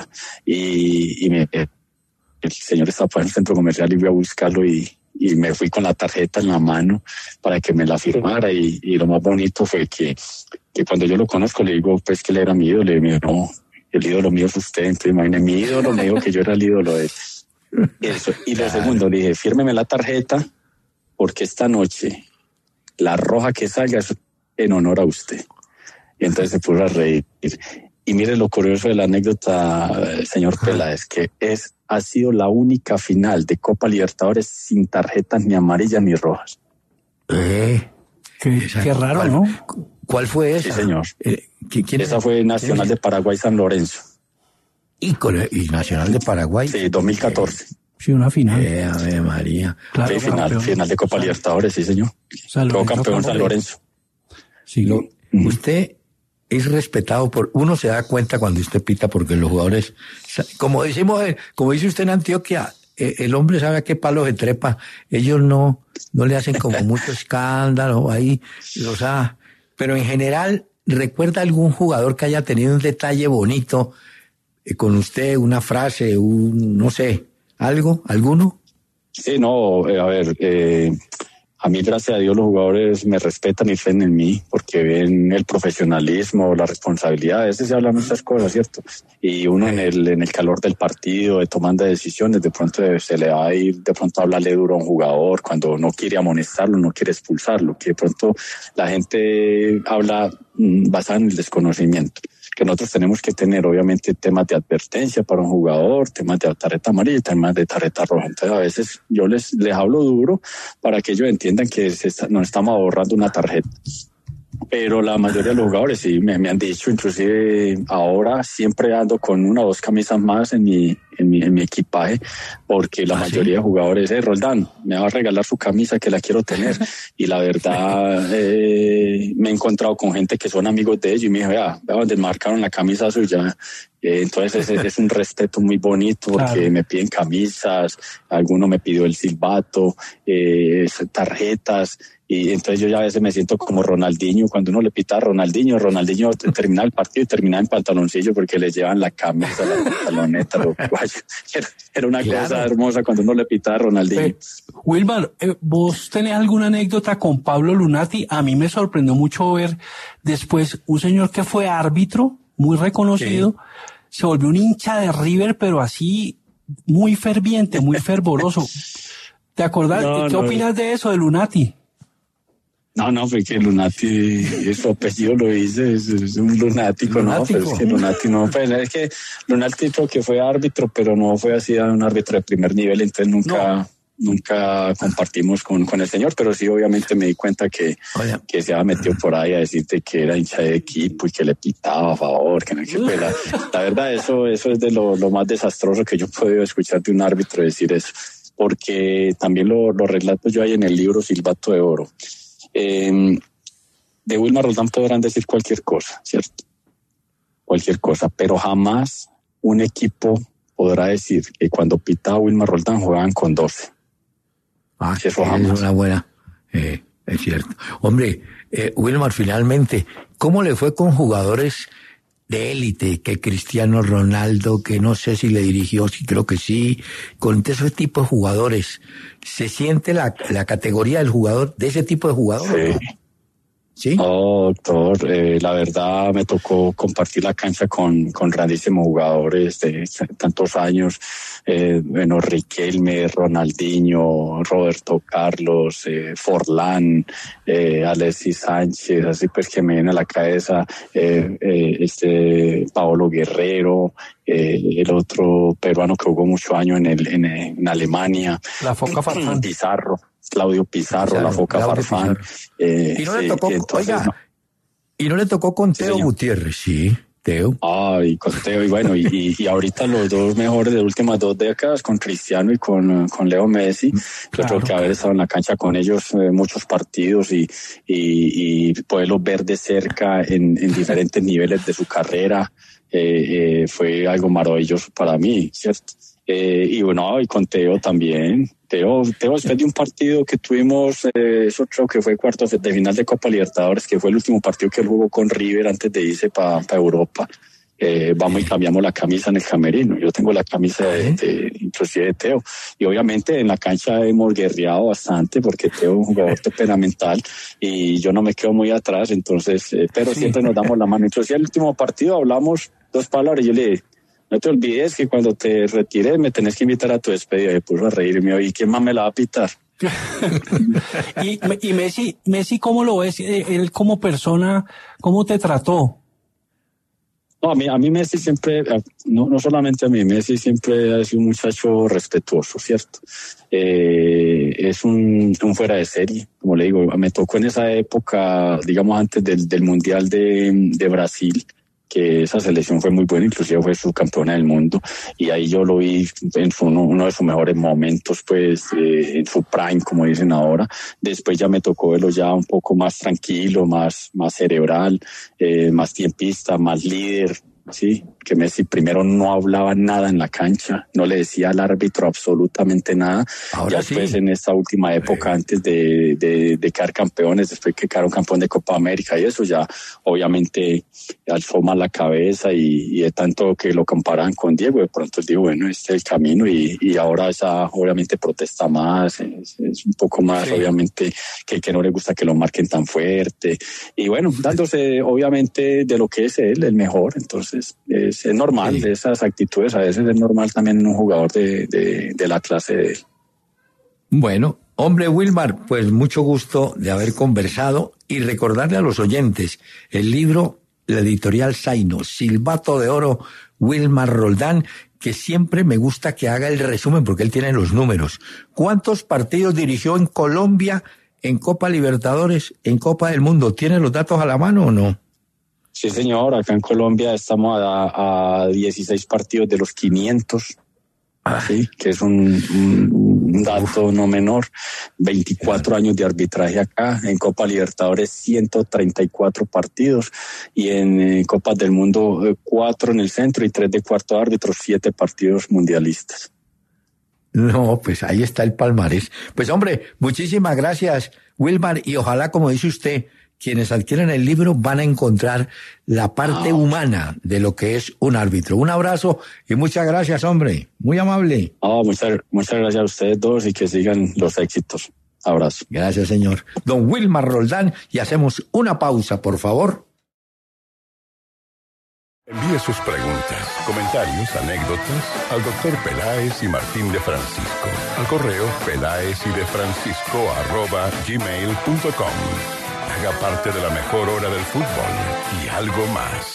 Y, y me... el señor estaba en el centro comercial y fui a buscarlo y, y me fui con la tarjeta en la mano para que me la firmara y, y lo más bonito fue que, que cuando yo lo conozco le digo pues que él era mi ídolo, le digo no, el ídolo mío es usted, entonces imagínate, mi ídolo me dijo que yo era el ídolo de él. Eso. Y lo segundo, le dije, fírmeme la tarjeta porque esta noche la roja que salga es en honor a usted. Y entonces se puso a reír. Y mire lo curioso de la anécdota, señor Peláez, que es ha sido la única final de Copa Libertadores sin tarjetas ni amarillas ni rojas. Eh, qué, qué raro, ¿no? ¿Cuál fue esa? Sí, señor. Eh, ¿quién esa fue Nacional de Paraguay San Lorenzo. ¿Y, y Nacional de Paraguay? Sí, dos mil catorce. Eh, sí, una final. Eh, Ave María. Claro, sí, final, campeón. Final de Copa San, Libertadores, sí, señor. Todo campeón San Lorenzo. Sí, lo, mm. Usted es respetado por, uno se da cuenta cuando usted pita porque los jugadores, como decimos, como dice usted en Antioquia, el hombre sabe a qué palo se trepa, ellos no, no le hacen como mucho escándalo ahí, o sea, pero en general, ¿recuerda algún jugador que haya tenido un detalle bonito eh, con usted, una frase, un, no sé, algo, alguno? Sí, no, eh, a ver, eh, a mí, gracias a Dios, los jugadores me respetan y creen en mí porque ven el profesionalismo, la responsabilidad. A veces se hablan muchas cosas, ¿cierto? Y uno en el en el calor del partido, de tomando decisiones, de pronto se le va a ir, de pronto hablarle duro a un jugador cuando no quiere amonestarlo, no quiere expulsarlo, que de pronto la gente habla basada en el desconocimiento. Que nosotros tenemos que tener, obviamente, temas de advertencia para un jugador, temas de tarjeta amarilla y temas de tarjeta roja. Entonces, a veces yo les, les hablo duro para que ellos entiendan que se está, nos estamos ahorrando una tarjeta. pero la mayoría de los jugadores sí me, me han dicho, inclusive ahora siempre ando con una o dos camisas más en mi, en mi, en mi equipaje, porque la ¿Ah, mayoría sí? de jugadores, eh, Roldán, me va a regalar su camisa que la quiero tener. Y la verdad, eh, me he encontrado con gente que son amigos de ellos y me dijo, ya, vea donde marcaron la camisa suya. Eh, entonces es, es un respeto muy bonito porque claro. me piden camisas, alguno me pidió el silbato, eh, tarjetas. Y entonces yo ya a veces me siento como Ronaldinho, cuando uno le pita a Ronaldinho, Ronaldinho terminaba el partido y terminaba en pantaloncillo porque le llevan la camisa, la pantaloneta, los guayos. Era, era una claro. cosa hermosa cuando uno le pita a Ronaldinho. Eh, Wilmar, eh, ¿vos tenés alguna anécdota con Pablo Lunati? A mí me sorprendió mucho ver después un señor que fue árbitro, muy reconocido, sí. se volvió un hincha de River, pero así muy ferviente, muy fervoroso. ¿Te acordás? No, ¿Qué no, opinas no. de eso, de Lunati? No, no, porque Lunati, su apellido lo dice, es, es un lunático, ¿no? Pero es que Lunati no, pues es que Lunati creo que fue árbitro, pero no fue así un árbitro de primer nivel, entonces nunca, no. nunca compartimos con, con el señor, pero sí obviamente me di cuenta que, que se había metido por ahí a decirte que era hincha de equipo y que le pitaba a favor, que no que pues, la, la verdad eso, eso es de lo, lo más desastroso que yo he podido escuchar de un árbitro decir eso, porque también lo, lo relato yo ahí en el libro Silbato de Oro. Eh, de Wilmar Roldán podrán decir cualquier cosa, ¿cierto? Cualquier cosa, pero jamás un equipo podrá decir que cuando pitaba Wilmar Roldán jugaban con doce. Ah, eso jamás. Es una buena, eh, es cierto. Hombre, eh, Wilmar, finalmente, ¿cómo le fue con jugadores de élite, que Cristiano Ronaldo, que no sé si le dirigió, sí creo que sí, con ese tipo de jugadores? ¿Se siente la, la categoría del jugador, de ese tipo de jugador? Sí. ¿Sí? Oh, doctor, eh, la verdad me tocó compartir la cancha con, con grandísimos jugadores de tantos años, eh, bueno, Riquelme, Ronaldinho, Roberto Carlos, eh, Forlán, eh, Alexis Sánchez, así pues que me viene a la cabeza, eh, eh, este, Paolo Guerrero, eh, el otro peruano que jugó muchos años en el, en, en Alemania. La Foca Farfán. Pizarro. Claudio Pizarro, Pizarro, la Foca Claudio Farfán. Eh, y no le tocó, sí, entonces, oiga, no. y no le tocó con Teo sí, Gutiérrez, sí, Teo. Ah, y con Teo, y bueno, y, y ahorita los dos mejores de las últimas dos décadas, con Cristiano y con, con Leo Messi. Claro. Yo creo que haber estado en la cancha con ellos eh, muchos partidos y, y, y poderlos ver de cerca en, en diferentes niveles de su carrera eh, eh, fue algo maravilloso para mí, ¿cierto? Eh, y bueno, y con Teo también. Teo, Teo después de un partido que tuvimos, eh, eso creo que fue cuartos de final de Copa Libertadores, que fue el último partido que él jugó con River antes de irse para pa Europa. Eh, vamos y cambiamos la camisa en el camerino. Yo tengo la camisa de, de, inclusive de Teo. Y obviamente en la cancha hemos guerreado bastante porque Teo es un jugador temperamental y yo no me quedo muy atrás, entonces, eh, pero sí. siempre nos damos la mano. Inclusive el último partido hablamos dos palabras y yo le dije, no te olvides que cuando te retires me tenés que invitar a tu despedida. Y puso a reírme. ¿Y quién más me la va a pitar? y, y Messi, Messi, ¿cómo lo ves? Él como persona, ¿cómo te trató? No, a mí, a mí Messi siempre, no, no solamente a mí, Messi siempre ha sido un muchacho respetuoso, ¿cierto? Eh, es un, un fuera de serie, como le digo, me tocó en esa época, digamos antes del, del Mundial de, de Brasil, que esa selección fue muy buena, inclusive fue subcampeona del mundo, y ahí yo lo vi en su, uno, uno de sus mejores momentos, pues, eh, en su prime, como dicen ahora. Después ya me tocó verlo ya un poco más tranquilo, más, más cerebral, eh, más tiempista, más líder, sí, que Messi primero no hablaba nada en la cancha, no le decía al árbitro absolutamente nada. Ahora ya después sí. En esta última época, antes de, de, de quedar campeones, después que quedaron campeón de Copa América y eso, ya obviamente alzó más la cabeza y, y de tanto que lo comparaban con Diego, de pronto digo, bueno, este es el camino y, y ahora ya obviamente protesta más, es, es un poco más sí. obviamente que, que no le gusta que lo marquen tan fuerte y bueno, dándose obviamente de lo que es él, el mejor, entonces es, es normal, sí. esas actitudes a veces es normal también en un jugador de, de, de la clase de él. Bueno, hombre Wilmar, pues mucho gusto de haber conversado y recordarle a los oyentes el libro, la editorial Zaino, Silbato de Oro, Wilmar Roldán, que siempre me gusta que haga el resumen porque él tiene los números. ¿Cuántos partidos dirigió en Colombia en Copa Libertadores, en Copa del Mundo. ¿Tiene los datos a la mano o no? Sí, señor. Acá en Colombia estamos a, a dieciséis partidos de los quinientos. Sí, que es un, un dato no menor. veinticuatro años de arbitraje acá. En Copa Libertadores, ciento treinta y cuatro partidos. Y en eh, Copas del Mundo, cuatro en el centro y tres de cuarto árbitro, siete partidos mundialistas. No, pues ahí está el palmarés. Pues hombre, muchísimas gracias, Wilmar, y ojalá, como dice usted, quienes adquieren el libro van a encontrar la parte oh. humana de lo que es un árbitro. Un abrazo y muchas gracias, hombre. Muy amable. Oh, muchas, muchas gracias a ustedes dos y que sigan los éxitos. Abrazo. Gracias, señor. Don Wilmar Roldán, y hacemos una pausa, por favor. Envíe sus preguntas, comentarios, anécdotas al doctor Peláez y Martín de Francisco. Al correo peláez y de francisco arroba gmail punto com. Haga parte de la mejor hora del fútbol y algo más.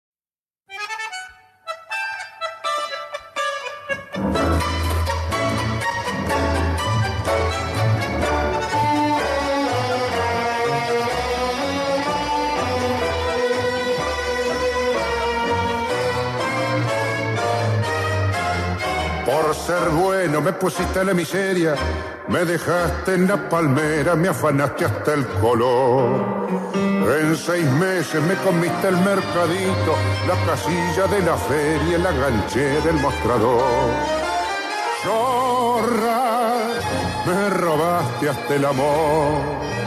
Por ser bueno me pusiste en la miseria, me dejaste en la palmera, me afanaste hasta el color. En seis meses me comiste el mercadito, la casilla de la feria, la ganchera del mostrador. Chorra, me robaste hasta el amor.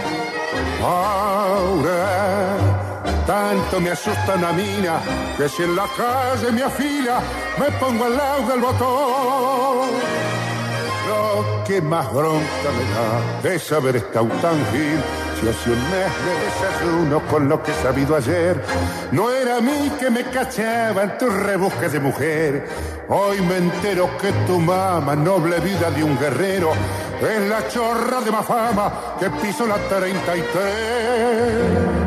Ahora tanto me asusta una mina, que si en la calle me afila, me pongo al lado del botón. Lo que más bronca me da es haber estado tan gil, si hace un mes de desayuno con lo que he sabido ayer. No era a mí que me cachaban tus rebusques de mujer. Hoy me entero que tu mamá, noble vida de un guerrero, es la chorra de más fama que pisó la treinta y tres.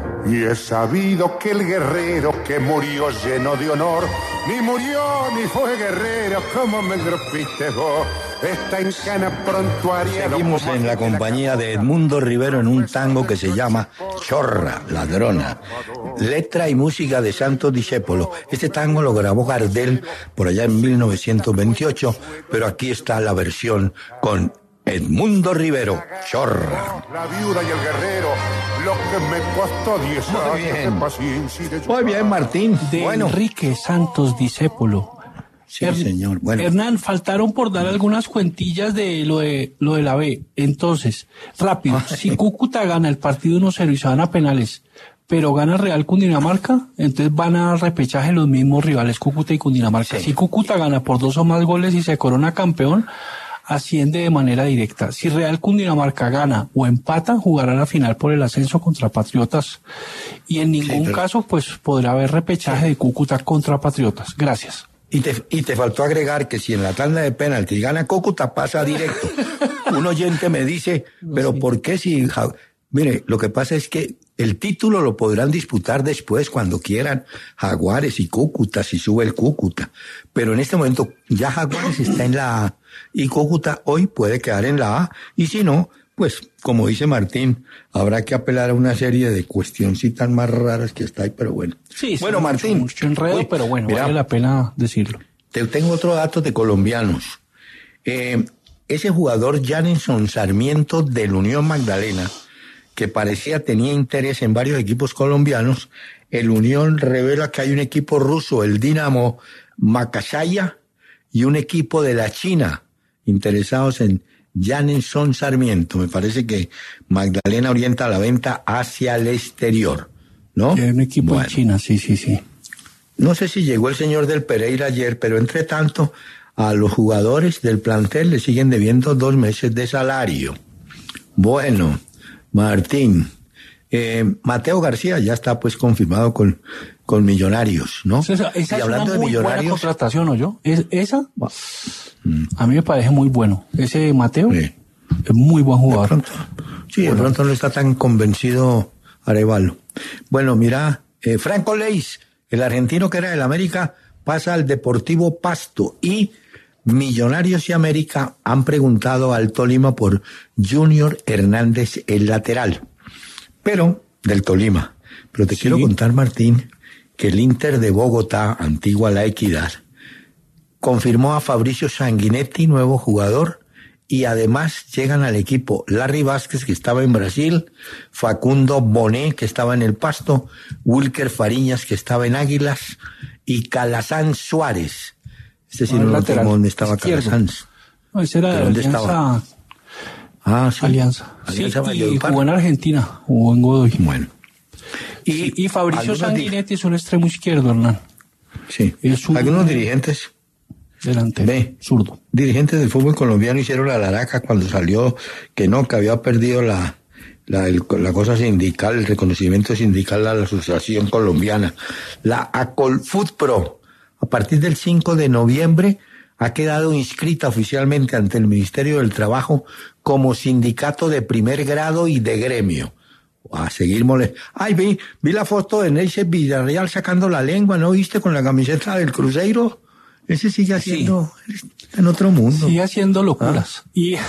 Y he sabido que el guerrero que murió lleno de honor, ni murió ni fue guerrero, como me grupiste vos. Está en cana prontuaria. Seguimos en la compañía de Edmundo Rivero en un tango que se llama Chorra, Ladrona. Letra y música de Santos Discépolo. Este tango lo grabó Gardel por allá en mil novecientos veintiocho, pero aquí está la versión con Edmundo Rivero, Chorra. La viuda y el guerrero, lo que me costó diez años de paciencia y de Muy bien, Martín. De bueno. Enrique Santos Discépolo. Sí, Her- señor. Bueno. Hernán, faltaron por dar algunas cuentillas de lo de lo de la B. Entonces, rápido, si Cúcuta gana el partido uno cero y se van a penales, pero gana Real Cundinamarca, entonces van a repechaje los mismos rivales, Cúcuta y Cundinamarca. Sí. Si Cúcuta gana por dos o más goles y se corona campeón, asciende de manera directa. Si Real Cundinamarca gana o empata, jugará la final por el ascenso contra Patriotas. Y en ningún sí, pero... caso, pues, podrá haber repechaje sí. de Cúcuta contra Patriotas. Gracias. Y te, y te faltó agregar que si en la tanda de penalti gana Cúcuta, pasa directo. Un oyente me dice, pero sí. ¿por qué si... Mire, lo que pasa es que el título lo podrán disputar después cuando quieran Jaguares y Cúcuta, si sube el Cúcuta. Pero en este momento ya Jaguares está en la A y Cúcuta hoy puede quedar en la A. Y si no, pues como dice Martín, habrá que apelar a una serie de cuestioncitas más raras que está ahí, pero bueno. Sí, bueno, sí, Martín. Mucho, mucho enredo, uy, pero bueno, mira, vale la pena decirlo. Te tengo otro dato de colombianos. Eh, ese jugador Janison Sarmiento del Unión Magdalena, que parecía tenía interés en varios equipos colombianos, el Unión revela que hay un equipo ruso, el Dinamo Makashaya, y un equipo de la China interesados en Janison Sarmiento. Me parece que Magdalena orienta la venta hacia el exterior, ¿no? Sí, hay un equipo bueno, de China, sí, sí, sí. No sé si llegó el señor del Pereira ayer, pero entre tanto a los jugadores del plantel le siguen debiendo dos meses de salario. Bueno, Martín, eh, Mateo García ya está pues confirmado con, con Millonarios, ¿no? Esa, esa y hablando es una muy de Millonarios, buena contratación, ¿o yo? ¿Es, esa mm. a mí me parece muy bueno. Ese Mateo sí. es muy buen jugador. De pronto, sí, bueno. de pronto no está tan convencido Arevalo. Bueno, mira, eh, Franco Leis, el argentino que era del América, pasa al Deportivo Pasto y Millonarios y América han preguntado al Tolima por Junior Hernández, el lateral, pero del Tolima. Pero te sí. quiero contar, Martín, que el Inter de Bogotá, antigua La Equidad, confirmó a Fabricio Sanguinetti, nuevo jugador, y además llegan al equipo Larry Vázquez, que estaba en Brasil, Facundo Bonet, que estaba en el Pasto, Wilker Fariñas, que estaba en Águilas, y Calazán Suárez. Este sí no, no tengo dónde estaba Calazán. No, ese era de ¿Dónde Alianza. Estaba? Ah, sí. Alianza. Alianza sí, y jugó en Argentina, jugó en Godoy. Bueno. Y, sí, y Fabricio Sanguinetti es un extremo izquierdo, Hernán. Sí. Es un, algunos dirigentes... delantero, Ve, zurdo. Dirigentes del fútbol colombiano hicieron la laraca cuando salió que no, que había perdido la, la, el, la cosa sindical, el reconocimiento sindical a la Asociación Colombiana. La Acolfutpro, a partir del cinco de noviembre, ha quedado inscrita oficialmente ante el Ministerio del Trabajo como sindicato de primer grado y de gremio. A seguir molestando. Ay, vi, vi la foto de Neisser Villarreal sacando la lengua, ¿no viste? Con la camiseta del Cruzeiro. Ese sigue haciendo, sí. en otro mundo. Sigue haciendo locuras. ¿Ah? Y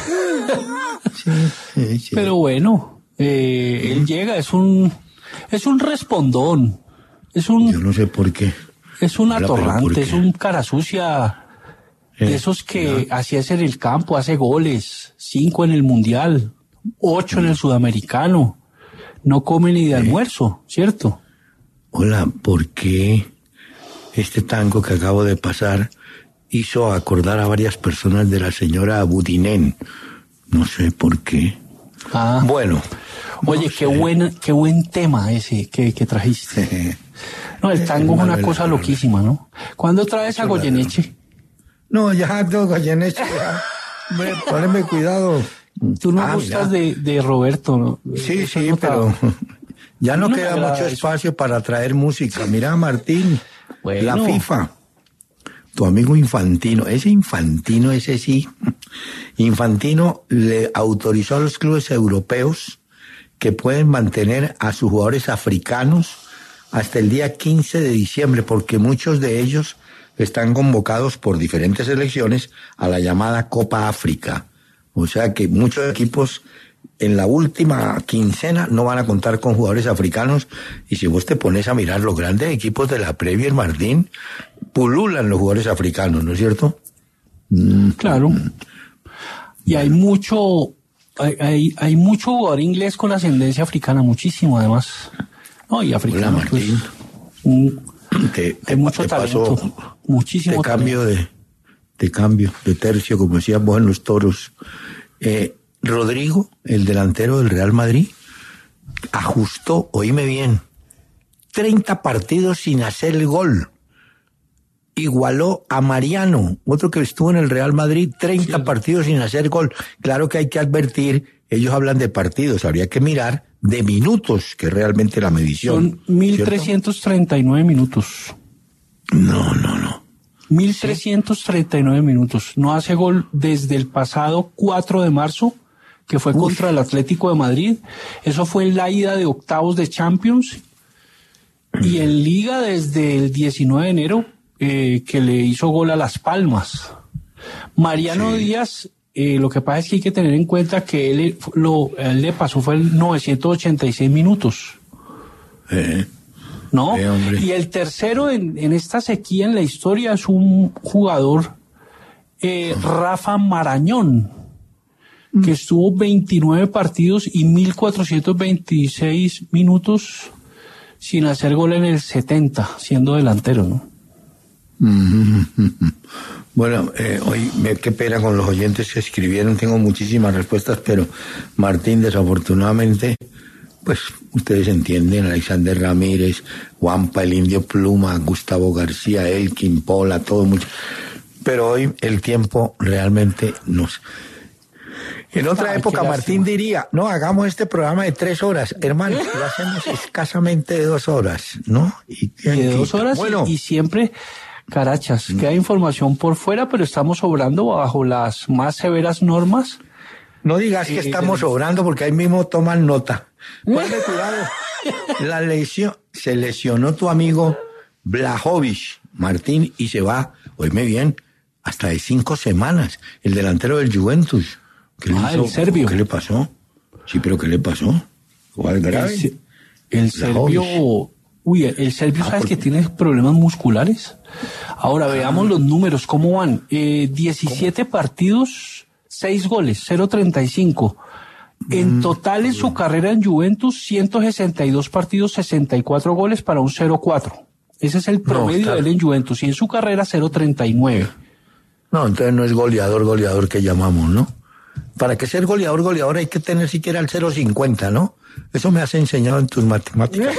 sí, sí, sí. Pero bueno, eh, ¿Mm? él llega, es un, es un respondón. Es un. Yo no sé por qué. Es un atorrante, es un cara sucia. Eh, de esos que ¿no? así es en el campo, hace goles, cinco en el Mundial, ocho mm. en el Sudamericano. No come ni de eh. almuerzo, ¿cierto? Hola, ¿por qué este tango que acabo de pasar hizo acordar a varias personas de la señora Budinen? No sé por qué. Ah. Bueno. Oye, no qué buen, qué buen tema ese que, que trajiste. No, el tango es una cosa loquísima, ¿no? ¿Cuándo traes a Goyeneche? No, ya, no, Goyeneche, ya. Poneme cuidado. Tú no ah, gustas de, de Roberto, ¿no? Sí, Eso sí, pero ya no, no queda mucho espacio eso. para traer música. Mira, Martín, bueno. la FIFA, tu amigo Infantino, ese Infantino, ese sí, Infantino le autorizó a los clubes europeos que pueden mantener a sus jugadores africanos hasta el día quince de diciembre, porque muchos de ellos están convocados por diferentes selecciones a la llamada Copa África. O sea que muchos equipos en la última quincena no van a contar con jugadores africanos, y si vos te pones a mirar los grandes equipos de la Premier, Martín, pululan los jugadores africanos, ¿no es cierto? Claro. Y hay mucho, hay, hay, hay mucho jugador inglés con ascendencia africana, muchísimo además. No, y africano. Hola, Martín. Pues, un, te, te, hay mucho te talento, paso, muchísimo te cambio de, de cambio, de tercio, como decías vos en los toros. Eh, Rodrigo, el delantero del Real Madrid, ajustó, oíme bien, treinta partidos sin hacer el gol. Igualó a Mariano, otro que estuvo en el Real Madrid, treinta sí. partidos sin hacer gol. Claro que hay que advertir, ellos hablan de partidos, habría que mirar de minutos, que realmente la medición. Son mil trescientos treinta y nueve minutos. No, no, no. mil trescientos treinta y nueve minutos. No hace gol desde el pasado cuatro de marzo, que fue Uf. contra el Atlético de Madrid. Eso fue en la ida de octavos de Champions. Y en Liga desde el diecinueve de enero, eh, que le hizo gol a Las Palmas. Mariano sí. Díaz, eh, lo que pasa es que hay que tener en cuenta que él, lo, él le pasó fue el novecientos ochenta y seis minutos. Eh. ¿No? Eh, y el tercero en, en esta sequía en la historia es un jugador, eh, Rafa Marañón, mm. que estuvo veintinueve partidos y mil cuatrocientos veintiséis minutos sin hacer gol en el setenta, siendo delantero, ¿no? Mm-hmm. Bueno, eh, hoy me qué pena con los oyentes que escribieron, tengo muchísimas respuestas, pero Martín, desafortunadamente, pues ustedes entienden, Alexander Ramírez, Juanpa, el Indio Pluma, Gustavo García, Elkin, Pola, todo mucho. Pero hoy el tiempo realmente nos... En otra Ay, época Martín diría, no, hagamos este programa de tres horas. Hermano, lo hacemos escasamente de dos horas, ¿no? Y, y de dos horas bueno, y, y siempre, carachas, queda información por fuera, pero estamos obrando bajo las más severas normas. No digas que eh, estamos obrando porque ahí mismo toman nota. Ponle cuidado. La lesión, se lesionó tu amigo Blajovic, Martín, y se va, oíme bien, hasta de cinco semanas. El delantero del Juventus. ¿Qué ah, le hizo? el serbio. ¿Qué le pasó? Sí, pero ¿qué le pasó? ¿Cuál grave? El, el serbio, uy, el, el serbio, ah, ¿sabes porque... que tiene problemas musculares? Ahora ah. veamos los números, ¿cómo van? Eh, diecisiete ¿Cómo? Partidos, seis goles, cero treinta y cinco. En mm, total en su carrera en Juventus, ciento sesenta y dos partidos, sesenta y cuatro goles para un cero cuatro. Ese es el promedio no, de él en Juventus. Y en su carrera, cero treinta y nueve. No, entonces no es goleador, goleador que llamamos, ¿no? Para que ser goleador, goleador hay que tener siquiera el cero cincuenta, ¿no? Eso me has enseñado en tus matemáticas.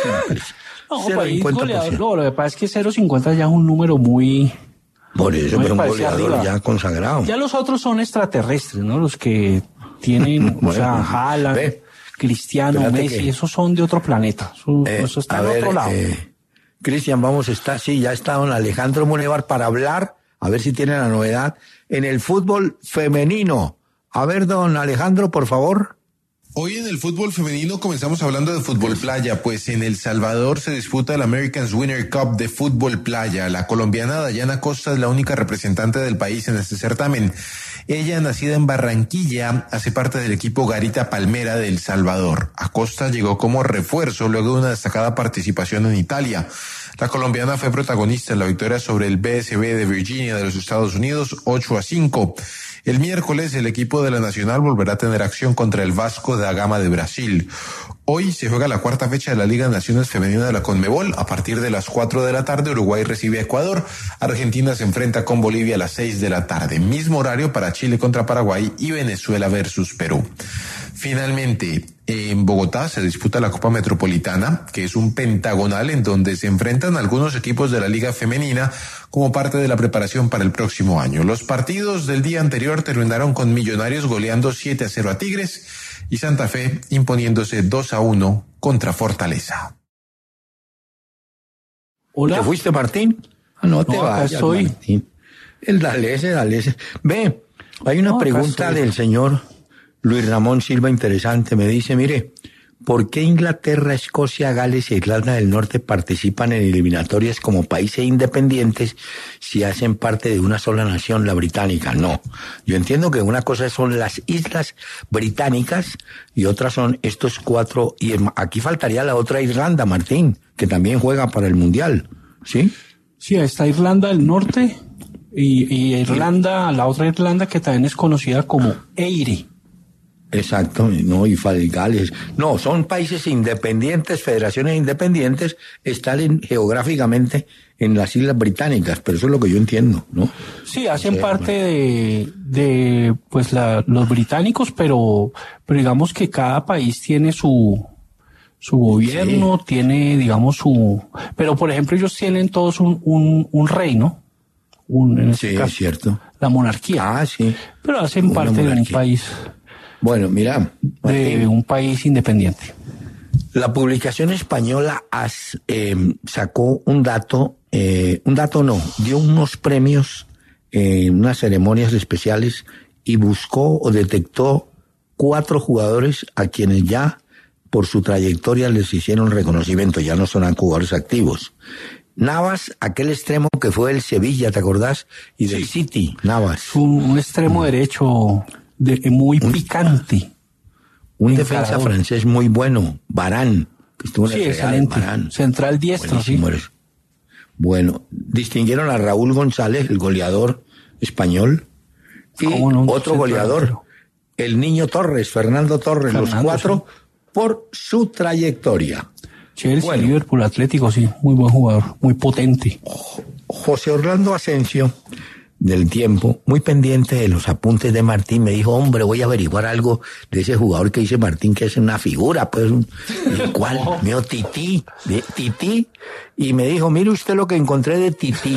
No, país goleador, no, lo que pasa es que cero cincuenta ya es un número muy... Por eso, pero un goleador arriba. Ya consagrado. Ya los otros son extraterrestres, ¿no? Los que tienen, bueno, o sea, Haaland, ve, Cristiano, Messi, que... esos son de otro planeta. Eso, eh, eso está en ver, otro lado. Eh, Cristian, vamos, está, sí, ya está don Alejandro Munevar para hablar, a ver si tiene la novedad, en el fútbol femenino. A ver, don Alejandro, por favor. Hoy en el fútbol femenino comenzamos hablando de fútbol playa, pues en El Salvador se disputa el America's Winter Cup de fútbol playa. La colombiana Dayana Costa es la única representante del país en este certamen. Ella, nacida en Barranquilla, hace parte del equipo Garita Palmera de El Salvador. Acosta llegó como refuerzo luego de una destacada participación en Italia. La colombiana fue protagonista en la victoria sobre el B S B de Virginia de los Estados Unidos, ocho a cinco. El miércoles, el equipo de la Nacional volverá a tener acción contra el Vasco da Gama de Brasil. Hoy se juega la cuarta fecha de la Liga de Naciones Femenina de la Conmebol. A partir de las cuatro de la tarde, Uruguay recibe a Ecuador. Argentina se enfrenta con Bolivia a las seis de la tarde. Mismo horario para Chile contra Paraguay y Venezuela versus Perú. Finalmente, en Bogotá se disputa la Copa Metropolitana, que es un pentagonal en donde se enfrentan algunos equipos de la Liga Femenina como parte de la preparación para el próximo año. Los partidos del día anterior terminaron con Millonarios goleando siete a cero a Tigres y Santa Fe imponiéndose dos a uno contra Fortaleza. Hola. ¿Te fuiste, Martín? Ah, no, no te vayas, estoy. Martín. El dale ese, dale ese. Ve, hay una no, pregunta del señor Luis Ramón Silva interesante. Me dice, mire, ¿por qué Inglaterra, Escocia, Gales e Irlanda del Norte participan en eliminatorias como países independientes si hacen parte de una sola nación, la británica? No. Yo entiendo que una cosa son las islas británicas y otras son estos cuatro, y aquí faltaría la otra Irlanda, Martín, que también juega para el Mundial, ¿sí? Sí, está Irlanda del Norte y, y Irlanda, la otra Irlanda que también es conocida como Eire. Exacto, no, y Gales. No, son países independientes, federaciones independientes, están en, geográficamente en las Islas Británicas, pero eso es lo que yo entiendo, ¿no? Sí, hacen o sea, parte de, de, pues, la, los británicos, pero, pero digamos que cada país tiene su, su gobierno, sí. Tiene, digamos, su, pero por ejemplo ellos tienen todos un, un, un rey, ¿no? Un, en este sí, caso, es cierto. La monarquía. Ah, sí. Pero hacen Una parte monarquía. de un país. Bueno, mira, Martín, de un país independiente. La publicación española as, eh, sacó un dato, eh, un dato no, dio unos premios en eh, unas ceremonias especiales y buscó o detectó cuatro jugadores a quienes ya por su trayectoria les hicieron reconocimiento, ya no son jugadores activos. Navas, aquel extremo que fue del Sevilla, ¿te acordás? Y del sí. City, Navas. Un, un extremo derecho... De, muy picante. Un, un defensa francés muy bueno, Varane, que estuvo en sí, el excelente. Varane. Central diestro, sí. Bueno, distinguieron a Raúl González, el goleador español, y no, otro goleador, pero... el Niño Torres, Fernando Torres, Fernando, los cuatro, sí. por su trayectoria. Chelsea, bueno, Liverpool, Atlético, sí, muy buen jugador, muy potente. José Orlando Asensio, del Tiempo, muy pendiente de los apuntes de Martín, me dijo, hombre, voy a averiguar algo de ese jugador que dice Martín, que es una figura, pues, el cual, me dijo, Tití, de Tití, y me dijo, mire usted lo que encontré de Tití,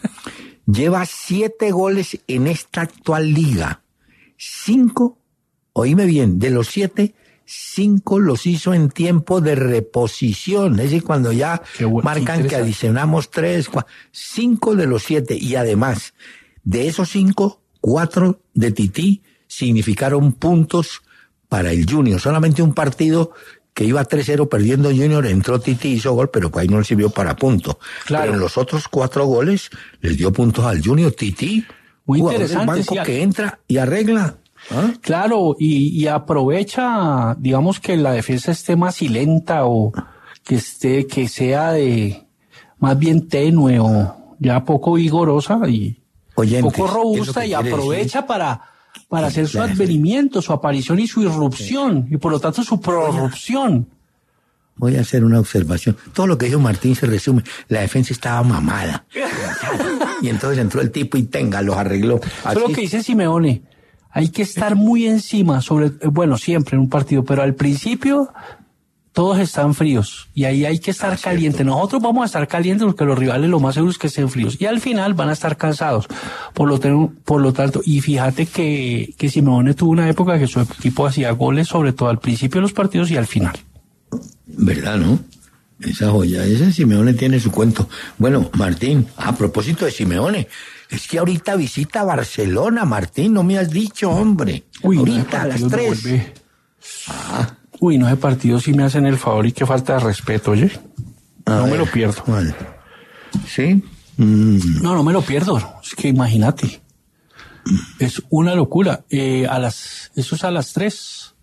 lleva siete goles en esta actual liga, cinco, oíme bien, de los siete, cinco los hizo en tiempo de reposición, es decir, cuando ya bueno, marcan que adicionamos tres, cuatro, cinco de los siete, y además, de esos cinco, cuatro de Tití significaron puntos para el Junior. Solamente un partido que iba tres cero perdiendo Junior, entró Tití, hizo gol, pero ahí no le sirvió para punto. Claro. Pero en los otros cuatro goles les dio puntos al Junior. Tití, Muy jugador del interesante. banco Sí, que entra y arregla. ¿Ah? Claro, y, y aprovecha, digamos, que la defensa esté más lenta o que esté, que sea de más bien tenue o ya poco vigorosa y Oyentes, poco robusta, y aprovecha decir? para, para hacer su advenimiento, su aparición y su irrupción, y por lo tanto su prorrupción. Voy a hacer una observación. Todo lo que dijo Martín se resume. La defensa estaba mamada. Y entonces entró el tipo y tenga, los arregló. Eso es lo que dice Simeone. Hay que estar muy encima, sobre, bueno, siempre en un partido, pero al principio todos están fríos y ahí hay que estar ah, caliente. Cierto. Nosotros vamos a estar calientes porque los rivales lo más seguro es que estén fríos y al final van a estar cansados. Por lo, por lo tanto, y fíjate que, que Simeone tuvo una época que su equipo hacía goles, sobre todo al principio de los partidos y al final. ¿Verdad, no? Esa joya, ese Simeone tiene su cuento. Bueno, Martín, a propósito de Simeone, es que ahorita visita Barcelona, Martín, no me has dicho, hombre. Uy, ahorita no, a las tres. Ah. Uy, no, ese partido sí me hacen el favor y qué falta de respeto, oye. A no ver, me lo pierdo. Vale. ¿Sí? Mm. No, no me lo pierdo. Es que imagínate. Es una locura. Eh, a las, eso es a las tres.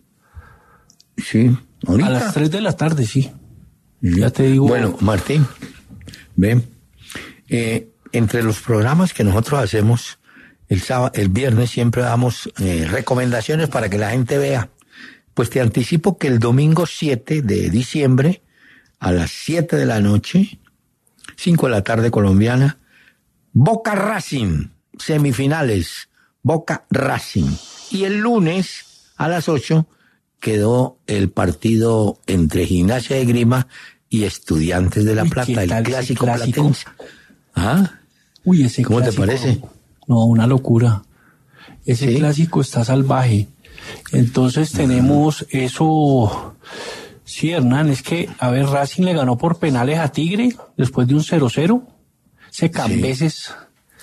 Sí, ahorita. A las tres de la tarde, sí. sí. Ya te digo. Bueno, Martín, ven. Eh, entre los programas que nosotros hacemos, el sábado, el viernes siempre damos eh, recomendaciones para que la gente vea. Pues te anticipo que el domingo siete de diciembre, a las siete de la noche, cinco de la tarde colombiana, Boca Racing, semifinales, Boca Racing. Y el lunes, a las ocho, quedó el partido entre Gimnasia de Grima y Estudiantes de La Plata, el clásico, clásico platense. ¿Ah? Uy, ese ¿Cómo clásico, te parece? No, una locura. Ese ¿Sí? clásico está salvaje. Entonces tenemos eso. Sí, Hernán, es que, a ver, Racing le ganó por penales a Tigre después de un cero cero. Ese Cambeses sí.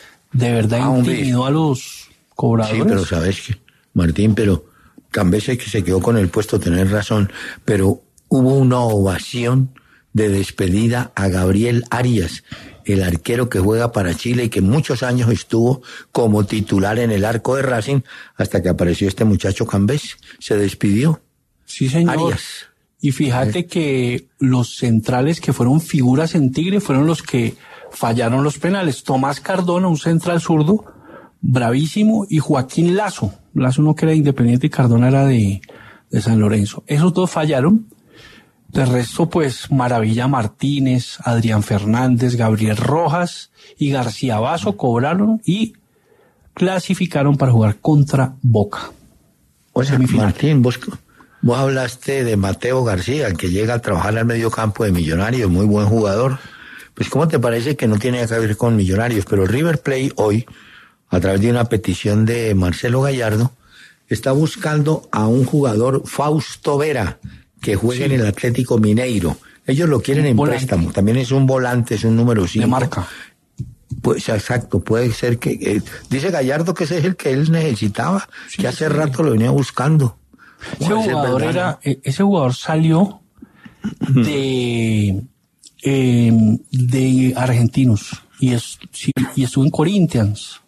de verdad ah, intimidó a los cobradores. Sí, pero sabes que, Martín, pero Cambeses que se quedó con el puesto, tenés razón, pero hubo una ovación de despedida a Gabriel Arias, el arquero que juega para Chile y que muchos años estuvo como titular en el arco de Racing hasta que apareció este muchacho Cambeses. Se despidió. Sí, señor. Arias. Y fíjate ¿Eh? que los centrales que fueron figuras en Tigre fueron los que fallaron los penales. Tomás Cardona, un central zurdo, bravísimo, y Joaquín Lazo. Lazo no que era Independiente y Cardona era de, de San Lorenzo. Esos dos fallaron. De resto, pues, Maravilla Martínez, Adrián Fernández, Gabriel Rojas y García Vaso cobraron y clasificaron para jugar contra Boca. O sea, Martín, vos, vos hablaste de Mateo García, que llega a trabajar al medio campo de Millonarios, muy buen jugador. Pues, ¿cómo te parece que no tiene que ver con Millonarios? Pero River Plate hoy, a través de una petición de Marcelo Gallardo, está buscando a un jugador, Fausto Vera, que juegue sí. en el Atlético Mineiro. Ellos lo quieren un en volante. préstamo. También es un volante, es un número cinco. De marca. Pues exacto, puede ser que... Eh, dice Gallardo que ese es el que él necesitaba, sí, que hace sí. rato lo venía buscando. Ese jugador, era, ese jugador salió de, eh, de Argentinos y, es, sí, y estuvo en Corinthians.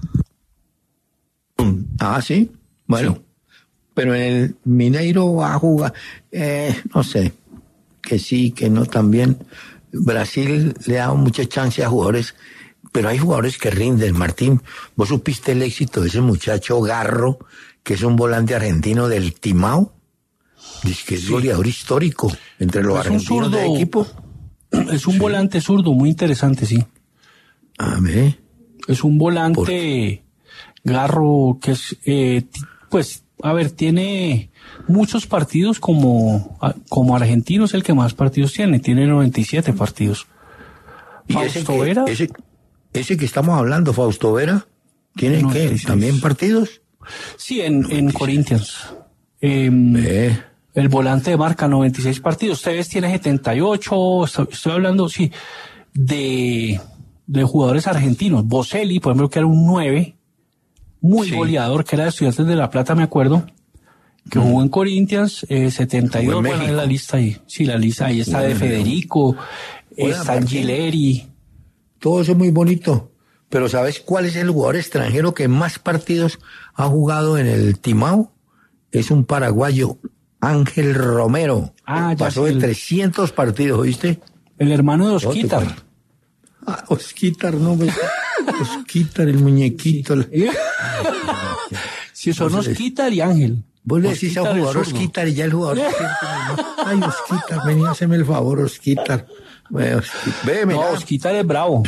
Ah, sí. Bueno. Sí. Pero en el Mineiro va a jugar, eh, no sé, que sí, que no también. Brasil le ha dado mucha chance a jugadores, pero hay jugadores que rinden. Martín, vos supiste el éxito de ese muchacho Garro, que es un volante argentino del Timao, dice que es sí. goleador histórico entre los es argentinos del equipo. Es un sí. volante zurdo, muy interesante, sí. A ver. Es un volante Garro que es, eh, pues, a ver, tiene muchos partidos como, como argentino, es el que más partidos tiene, tiene noventa y siete partidos. ¿Y Fausto ese que, Vera? Ese, ese que estamos hablando, Fausto Vera, ¿tiene noventa y seis. Qué? ¿También partidos? Sí, en, en Corinthians. Eh, eh. El volante de marca, noventa y seis partidos. Ustedes tiene setenta y ocho, estoy, estoy hablando, sí, de, de jugadores argentinos. Boselli, por ejemplo, que era un nueve. Muy sí. goleador, que era de Estudiantes de La Plata, me acuerdo, que mm. jugó en Corinthians, eh, setenta y dos, bueno, en la lista ahí. Sí, la lista ahí está bueno, de Federico, está Gileri. Todo eso es muy bonito, Pero ¿sabes cuál es el jugador extranjero que más partidos ha jugado en el Timao? Es un paraguayo, Ángel Romero. Ah, ya Pasó sé, de el- trescientos partidos, ¿oíste? El hermano de No, te Osquitar. cuento. Ah, Osquitar, no, pues, Osquitar, el muñequito. la- Si son Vos le- Osquitar y Ángel. Vos le decís a Osquitar un el jugador zurdo. Osquitar y ya el jugador se siente mal. Ay, Osquitar, vení, haceme el favor, Osquitar. Ve, Osquitar. Ve, No, mira. Osquitar es bravo.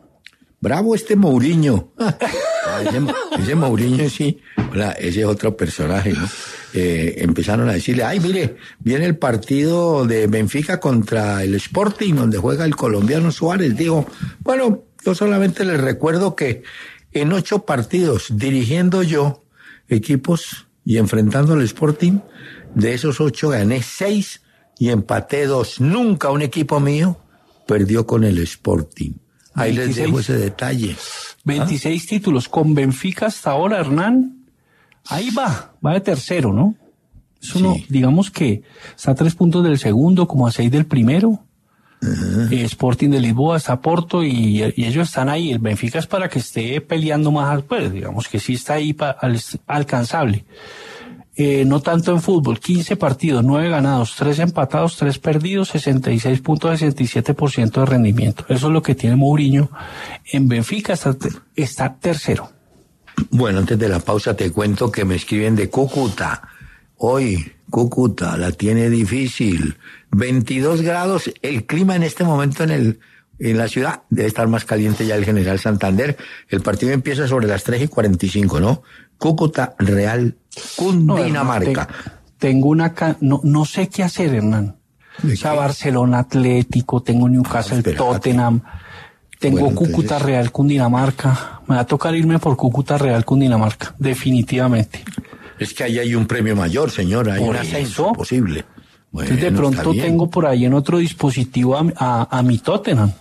Bravo este Mourinho. Ah, ese, ese Mourinho sí. Hola, ese es otro personaje, ¿no? Eh, empezaron a decirle, ay, mire, viene el partido de Benfica contra el Sporting, donde juega el colombiano Suárez. Digo, bueno, yo solamente les recuerdo que en ocho partidos, dirigiendo yo equipos y enfrentando al Sporting, de esos ocho gané seis y empaté dos. Nunca un equipo mío perdió con el Sporting. Ahí les veintiséis. dejo ese detalle. veintiséis títulos con Benfica hasta ahora, Hernán. Ahí va, va de tercero, ¿no? Eso no, Sí. digamos que está a tres puntos del segundo, como a seis del primero. Eh, Sporting de Lisboa está a Porto y, y ellos están ahí. El Benfica es para que esté peleando más, pues digamos que sí está ahí pa, al, alcanzable. Eh, no tanto en fútbol, quince partidos, nueve ganados, tres empatados, tres perdidos, sesenta y seis punto sesenta y siete por ciento de rendimiento. Eso es lo que tiene Mourinho. En Benfica está, está tercero. Bueno, antes de la pausa te cuento que me escriben de Cúcuta. Hoy, Cúcuta la tiene difícil. veintidós grados, el clima en este momento en el en la ciudad debe estar más caliente ya el General Santander. El partido empieza sobre las tres y cuarenta y cinco, ¿no? Cúcuta, Real, No, Cundinamarca. Hernán, te- tengo una... ca- No, no sé qué hacer, Hernán. ¿De O sea, qué? Barcelona Atlético, tengo Newcastle, Ah, espérate. Tottenham, tengo Bueno, Cúcuta entonces- Real Cundinamarca. Me va a tocar irme por Cúcuta Real Cundinamarca, definitivamente. Es que ahí hay un premio mayor, señora. Hay Por un ascenso eso. posible. Bueno, Entonces de está pronto bien. tengo por ahí en otro dispositivo a, a, a mi Tottenham.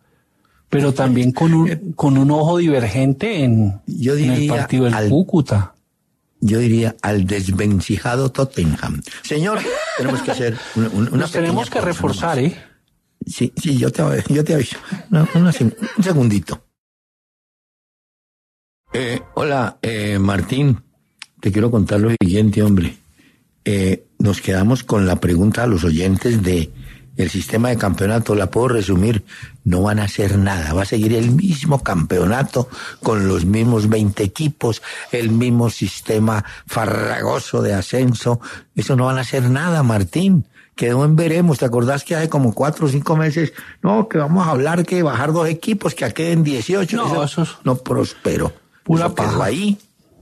Pero también con un, con un ojo divergente en, Yo en el diría partido del al- Cúcuta. Yo diría al desvencijado Tottenham. Señor, tenemos que hacer una, una Nos pequeña tenemos que pausa reforzar, nomás. ¿eh? Sí, sí, yo te, yo te aviso. Una- una seg- un segundito. Eh, hola, eh, Martín. Te quiero contar lo siguiente, hombre. Eh, nos quedamos con la pregunta a los oyentes de el sistema de campeonato. La puedo resumir. No van a hacer nada. Va a seguir el mismo campeonato con los mismos veinte equipos, el mismo sistema farragoso de ascenso. Eso no van a hacer nada, Martín. Quedó en veremos. ¿Te acordás que hace como cuatro o cinco meses? No, que vamos a hablar que bajar dos equipos, que queden dieciocho. No, eso es no prosperó. pura Eso quedó paja. ahí.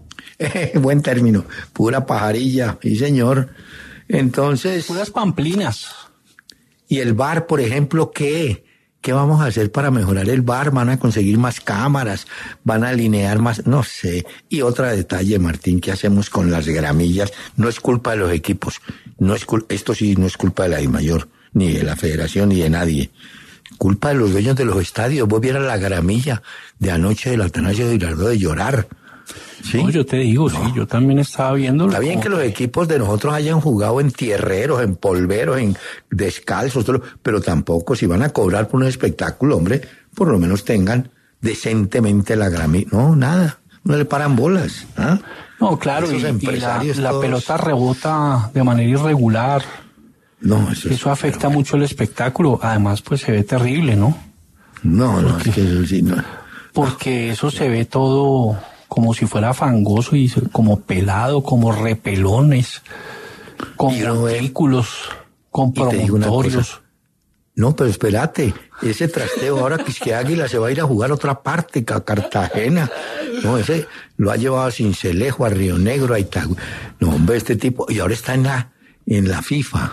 Buen término. Pura pajarilla. Sí, señor. Entonces, Puras pamplinas. ¿y el V A R, por ejemplo, qué? ¿Qué vamos a hacer para mejorar el V A R? ¿Van a conseguir más cámaras? ¿Van a alinear más? No sé. Y otro detalle, Martín, ¿qué hacemos con las gramillas? No es culpa de los equipos. No es cul- Esto sí no es culpa de la DIMAYOR, ni de la federación, ni de nadie. Culpa de los dueños de los estadios. Vos vieras la gramilla de anoche del Atanasio Girardot de llorar. ¿Sí? No, yo te digo, sí, yo también estaba viendo. Está bien que los equipos de nosotros hayan jugado en tierreros, en polveros, en descalzos, todo lo- pero tampoco si van a cobrar por un espectáculo, hombre, por lo menos tengan decentemente la gramilla. No, nada, no le paran bolas. ¿Ah? No, claro, y, Esos y la, empresarios la todos- pelota rebota de manera irregular. No, eso, es- Eso afecta mucho el espectáculo. Además, pues se ve terrible, ¿no? No, no, es que eso sí, no. Porque eso se ve todo como si fuera fangoso y se- como pelado, como repelones, con Y no ve- montículos, con y te digo una promontorios. cosa. No, pero espérate, ese trasteo ahora que es que Águila se va a ir a jugar a otra parte, a Cartagena. No, ese lo ha llevado a Cincelejo, a Río Negro, a Itagüí. No, hombre, este tipo, y ahora está en la, en la FIFA.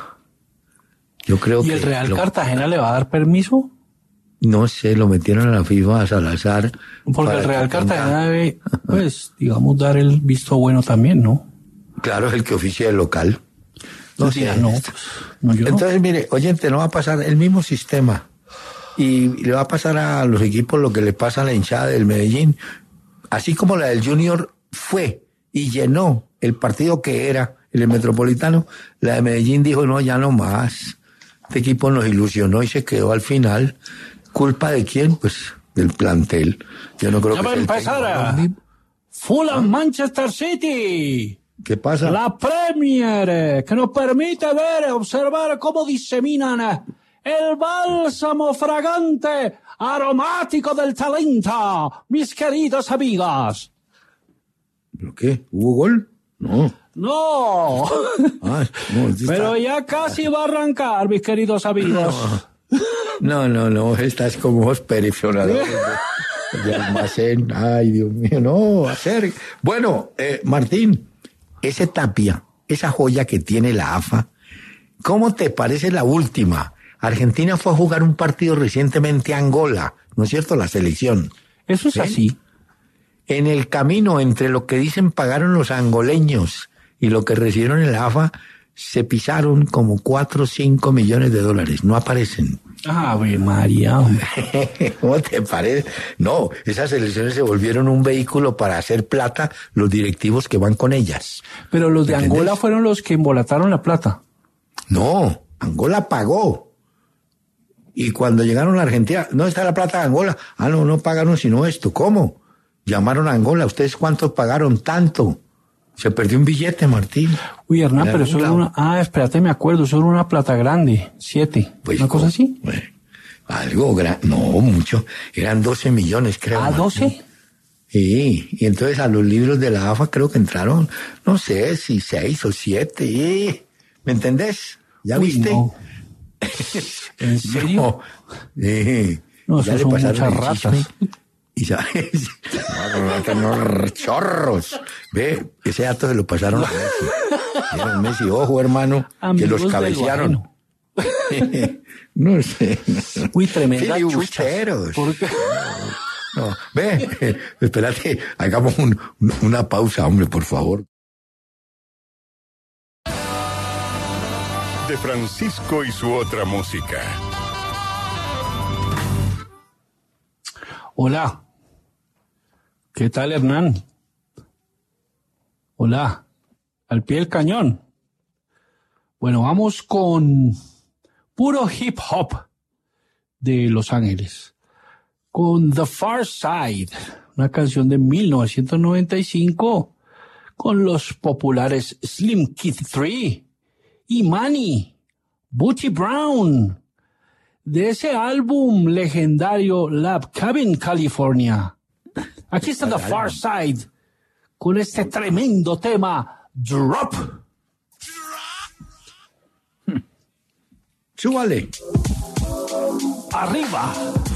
Yo creo ¿Y que... el Real lo- Cartagena le va a dar permiso? No sé, lo metieron a la FIFA a Salazar. Porque para el Real que tenga- Cartagena debe, pues, digamos, dar el visto bueno también, ¿no? Claro, es el que oficia el local. No Entonces, sé. no, pues, no, yo no. Entonces, mire, oyente, no va a pasar el mismo sistema. Y le va a pasar a los equipos lo que le pasa a la hinchada del Medellín. Así como la del Junior fue y llenó el partido que era el Metropolitano, la de Medellín dijo, no, ya no más. Este equipo nos ilusionó y se quedó al final. ¿Culpa de quién? Pues del plantel. Yo no creo ya que va a sea el empezar. técnico. Fulham Manchester City. ¿Qué pasa? La Premier, eh, que nos permite ver, observar cómo diseminan eh, el bálsamo fragante, aromático del talento, mis queridos amigos. ¿Pero qué? ¿Hubo gol? No. No, Ah, no, sí está- pero ya casi va a arrancar, mis queridos amigos. No, no, no, estás como los perifronadores de, de almacén. Ay, Dios mío, no, hacer. Bueno, eh, Martín, ese Tapia, esa joya que tiene la A F A, ¿cómo te parece la última? Argentina fue a jugar un partido recientemente a Angola, ¿no es cierto? La selección. Eso es ¿Sí? así. En el camino entre lo que dicen pagaron los angoleños y lo que recibieron en la A F A, se pisaron como cuatro o cinco millones de dólares. No aparecen. Ave María. ¿Cómo te parece? No, esas elecciones se volvieron un vehículo para hacer plata los directivos que van con ellas. Pero los de ¿Entendés? Angola fueron los que embolataron la plata. No, Angola pagó. Y cuando llegaron a la Argentina, ¿dónde está la plata de Angola? Ah, no, no pagaron sino esto. ¿Cómo? Llamaron a Angola. ¿Ustedes cuántos pagaron? Tanto. Se perdió un billete, Martín. Uy, Hernán, En pero algún eso era lado. una... Ah, espérate, me acuerdo, eso era una plata grande, siete. Pues, ¿Una cosa ¿cómo? así? Bueno, algo grande. No, mucho. Eran doce millones, creo. ¿A Martín. doce? Sí, y entonces a los libros de la A F A creo que entraron, no sé, si seis o siete. y- ¿Me entendés? ¿Ya Uy, viste? no. ¿En serio? No, sí. No, Ya eso le son pasaron muchas el ratas. chisme. Y sabes, no, no, no, chorros. Ve, ese dato se lo pasaron a Messi. Dijeron, Messi, ojo, hermano, Amigos que los de lo cabecearon. No sé. Uy, tremenda Filibusteros. chucha. ¿Por qué? No, ve, espérate, hagamos un- una pausa, hombre, por favor. De Francisco y su otra música. Hola. ¿Qué tal, Hernán? Hola. Al pie del cañón. Bueno, vamos con puro hip hop de Los Ángeles. Con The Far Side, una canción de mil novecientos noventa y cinco, con los populares Slim Kid tres y Manny, Butchie Brown, de ese álbum legendario Lab Cabin, California. Aquí está The Far Side, con este tremendo tema, Drop. Súbale. Arriba.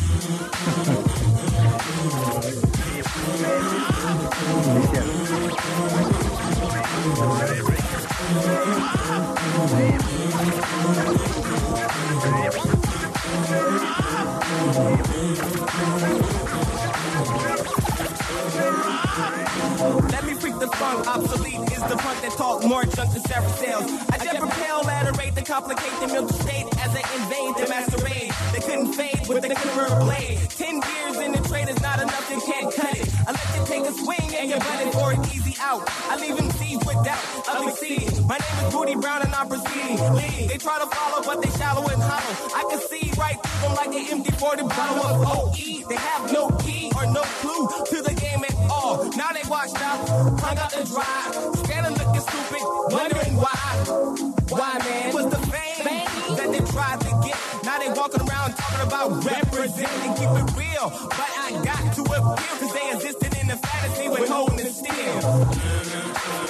Let me freak the funk, obsolete is the punk that talk more junk than Sarah sales. I just propel, laterate the complicate the mental state as they invade the masquerade. They couldn't fade with the curved blade. Ten years in the trade is not enough, they can't cut it. I let you take a swing and you're running for an easy out. I leave them seized with doubt of exceeding. My name is Booty Brown and I'm proceeding. Leading. They try to follow, but they shallow and hollow. I can see right through them like an empty forty bottle of O E. They have no key or no clue to the game at all. Now they washed up, hung out to dry, standing looking stupid, wondering why. Why, man? It was the fame that they tried to get. Now they walking around talking about representing, keep it real. But I got to appeal, cause they existed in the fantasy with holding it still.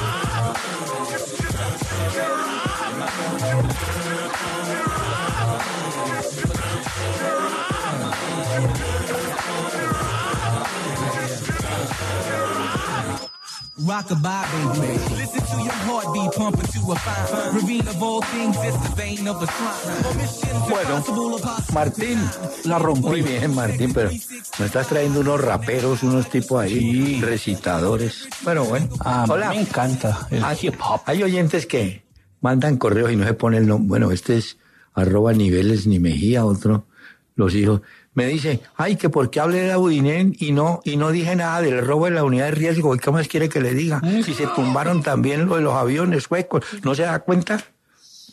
Rockabye, baby. Listen to your heartbeat pumping to a fine. Ravine of all things, it's the vein of the slime. Bueno, Martín, La rompí. muy bien, Martín, pero me estás trayendo unos raperos, unos tipos ahí, recitadores. Bueno, bueno. Ah, Hola. me encanta el Hay- hip hop. Hay oyentes que mandan correos y no se pone el nombre. Bueno, este es arroba niveles ni Mejía, otro, los hijos. Me dice, ay, que por qué hablé de la Budinén y no, y no dije nada del robo de la unidad de riesgo. ¿Y qué más quiere que le diga? Si se tumbaron también lo de los aviones suecos, ¿no se da cuenta?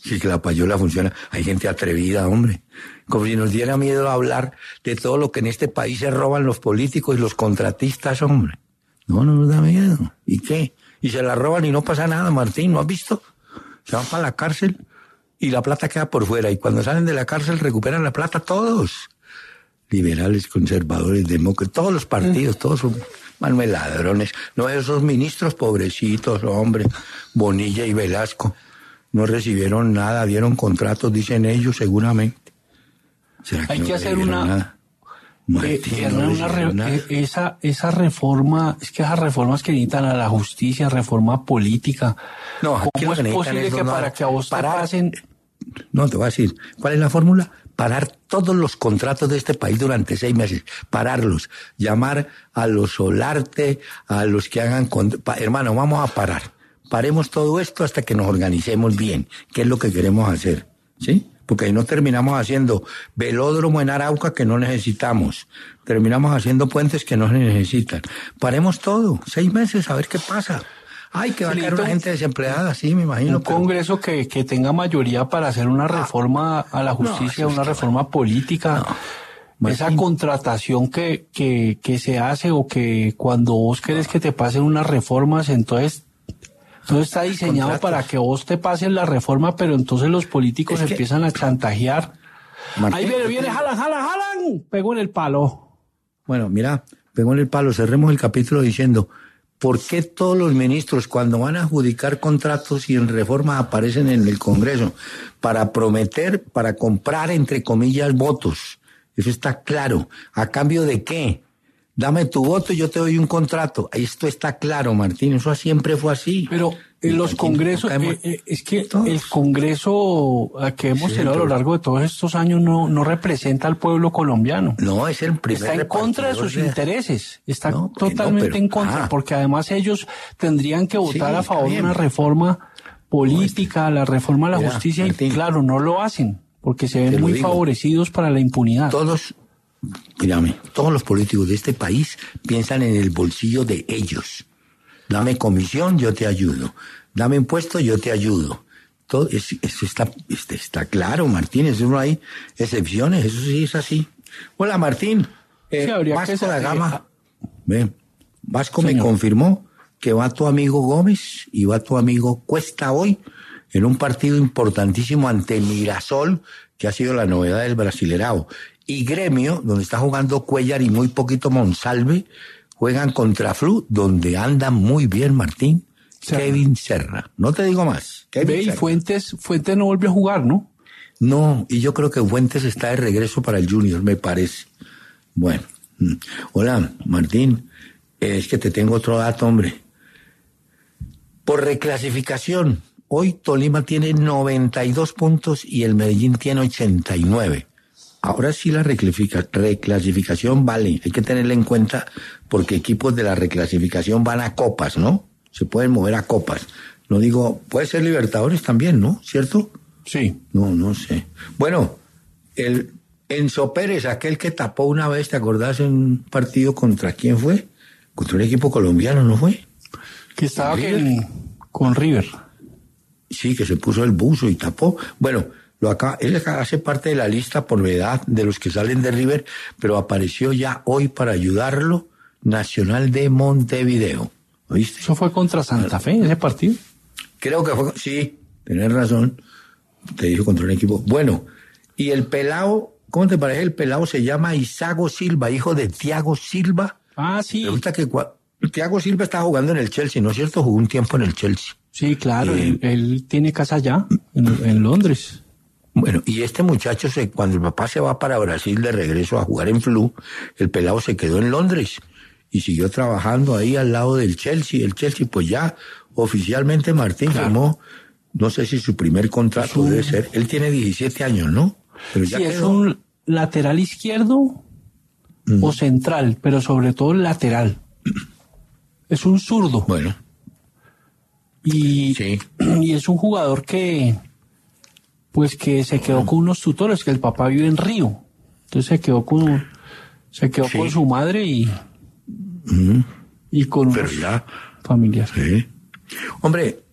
Sí, que la payola funciona. Hay gente atrevida, hombre. Como si nos diera miedo hablar de todo lo que en este país se roban los políticos y los contratistas, hombre. No, no nos da miedo. ¿Y qué? Y se la roban y no pasa nada, Martín, ¿no has visto? Se van para la cárcel y la plata queda por fuera. Y cuando salen de la cárcel recuperan la plata todos. Liberales, conservadores, demócratas, todos los partidos, todos son Manuel ladrones. No, esos ministros pobrecitos, hombre, Bonilla y Velasco. No recibieron nada, dieron contratos, dicen ellos, seguramente. ¿Será que Hay no que hacer recibieron una... nada? Martín, Eh, no una re- recibieron nada. eh, esa, esa reforma, es que esas reformas que necesitan a la justicia, reforma política. No, aquí ¿Cómo lo es que necesitan posible es que donar, para que a vos te parar. pasen... No, te voy a decir, ¿cuál es la fórmula? Parar todos los contratos de este país durante seis meses, pararlos, llamar a los Solarte, a los que hagan... Con... Pa... Hermano, vamos a parar, paremos todo esto hasta que nos organicemos bien, qué es lo que queremos hacer, ¿sí? Porque ahí no terminamos haciendo velódromo en Arauca que no necesitamos, terminamos haciendo puentes que no se necesitan. Paremos todo, seis meses, a ver qué pasa. Ay, que va a caer una gente desempleada, sí, me imagino. Un pero- Congreso que, que tenga mayoría para hacer una reforma a la justicia, eso es una que reforma política. Esa Martín. contratación que, que, que se hace o que cuando vos querés que te pasen unas reformas, entonces todo está diseñado Contratos. para que vos te pasen la reforma, pero entonces los políticos Es que- empiezan a chantajear. Martín, Ahí viene, yo viene, te- jalan, jalan, jalan, pegó en el palo. Bueno, mira, pegó en el palo, cerremos el capítulo diciendo, ¿por qué todos los ministros cuando van a adjudicar contratos y en reformas aparecen en el Congreso? Para prometer, para comprar, entre comillas, votos. Eso está claro. ¿A cambio de qué? Dame tu voto y yo te doy un contrato. Esto está claro, Martín, eso siempre fue así. Pero en Y los aquí congresos, no caemos- eh, eh, es que todos. el congreso eh, que hemos Sí, tenido a lo pero- largo de todos estos años no, no representa al pueblo colombiano. No, es el primer Está en contra de sus repartidor de- intereses, está No, que no, totalmente pero- en contra, ah. porque además ellos tendrían que votar Sí, a favor está de bien. una reforma política, la reforma a la Mira, justicia, Martín. y claro, no lo hacen, porque se Te ven lo muy digo. favorecidos para la impunidad. Todos, mírame, todos los políticos de este país piensan en el bolsillo de ellos. Dame comisión, yo te ayudo. Dame impuesto, yo te ayudo. Todo es- eso está, este, está claro, Martín. Eso no hay excepciones. Eso sí es así. Hola, Martín. Eh, Sí, habría Vasco que da saber- Gama. Ve, Vasco me Señor. confirmó que va tu amigo Gómez y va tu amigo Cuesta hoy en un partido importantísimo ante Mirasol, que ha sido la novedad del Brasilerao. Y Gremio, donde está jugando Cuellar y muy poquito Monsalve, juegan contra Flu, donde anda muy bien Martín, Serra. Kevin Serra. No te digo más. Kevin Ve, y Serra. Fuentes, Fuentes no volvió a jugar, ¿no? No, y yo creo que Fuentes está de regreso para el Junior, me parece. Bueno, mm. Hola, Martín, eh, es que te tengo otro dato, hombre. Por reclasificación, hoy Tolima tiene noventa y dos puntos y el Medellín tiene ochenta y nueve. Ahora sí la reclasifica- reclasificación vale, hay que tenerla en cuenta porque equipos de la reclasificación van a copas, ¿no? Se pueden mover a copas. No digo, puede ser Libertadores también, ¿no? ¿Cierto? Sí. No, no sé. Bueno, el Enzo Pérez, aquel que tapó una vez, ¿te acordás en un partido contra quién fue? Contra un equipo colombiano, ¿no fue? Que estaba River. en- con River. Sí, que se puso el buzo y tapó. Bueno, lo acá, él hace parte de la lista por edad de los que salen de River, pero apareció ya hoy para ayudarlo Nacional de Montevideo. ¿Oíste? Eso fue contra Santa Fe, ese partido. Creo que fue, sí, tenés razón. Te dijo contra un equipo. Bueno, y el pelao, ¿cómo te parece? El pelao se llama Isago Silva, hijo de Thiago Silva. Ah, sí. Resulta que cua- Thiago Silva estaba jugando en el Chelsea, ¿no es cierto? Jugó un tiempo en el Chelsea. Sí, claro, Eh, él, él tiene casa allá, en, en Londres. Bueno, y este muchacho, se, cuando el papá se va para Brasil de regreso a jugar en Flu, el pelado se quedó en Londres y siguió trabajando ahí al lado del Chelsea. El Chelsea, pues ya oficialmente Martín Claro. firmó, no sé si su primer contrato un- debe ser, él tiene diecisiete años, ¿no? Pero ya Sí, es quedó. un lateral izquierdo o central, pero sobre todo lateral. Es un zurdo. Bueno, Y, sí. y es un jugador que, pues que se quedó con unos tutores, que el papá vive en Río. Entonces se quedó con, se quedó Sí. con su madre y, Ujú. y con Pero unos ya, familiares. sí. Hombre,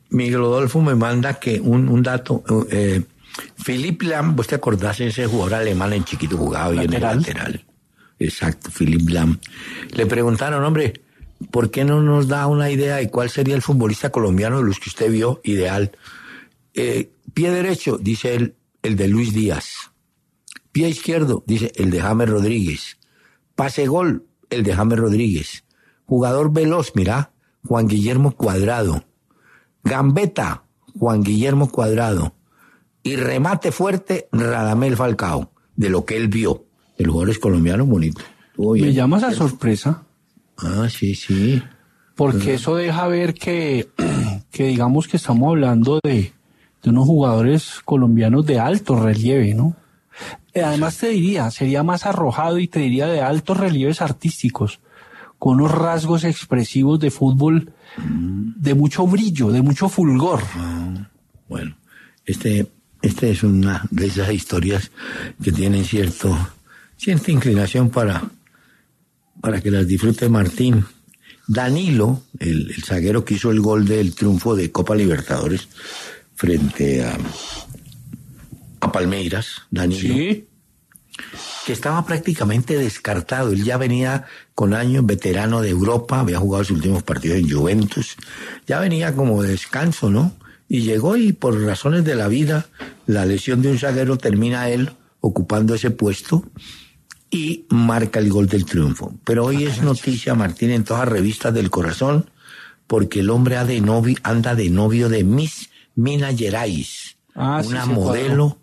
Miguel Rodolfo me manda que un, un dato, eh, Philipp Lahm, ¿vos te acordás de ese jugador alemán en chiquito jugaba bien en el lateral? Exacto, Philipp Lahm. Le preguntaron, hombre, ¿por qué no nos da una idea de cuál sería el futbolista colombiano de los que usted vio ideal? Eh, pie derecho, dice él, el de Luis Díaz. Pie izquierdo, dice el de James Rodríguez. Pase gol, el de James Rodríguez. Jugador veloz, mira, Juan Guillermo Cuadrado. Gambeta, Juan Guillermo Cuadrado. Y remate fuerte, Radamel Falcao, de lo que él vio. El jugador es colombiano bonito. Me llamas a sorpresa. Ah, sí, sí. Porque eso deja ver que, que digamos que estamos hablando de, de unos jugadores colombianos de alto relieve, ¿no? Además te diría, sería más arrojado y te diría de altos relieves artísticos, con unos rasgos expresivos de fútbol de mucho brillo, de mucho fulgor. Ah, bueno, este, este es una de esas historias que tienen cierto, cierta inclinación para, para que las disfrute Martín. Danilo, el, el zaguero que hizo el gol del triunfo de Copa Libertadores frente a, a Palmeiras, Danilo. Sí. Que estaba prácticamente descartado. Él ya venía con años veterano de Europa, había jugado sus últimos partidos en Juventus, ya venía como de descanso, ¿no? Y llegó y por razones de la vida, la lesión de un zaguero termina él ocupando ese puesto y marca el gol del triunfo. Pero hoy es noticia, Martín, en todas las revistas del corazón, porque el hombre anda de novio, anda de novio de Miss Minas Gerais, ah, una sí, modelo...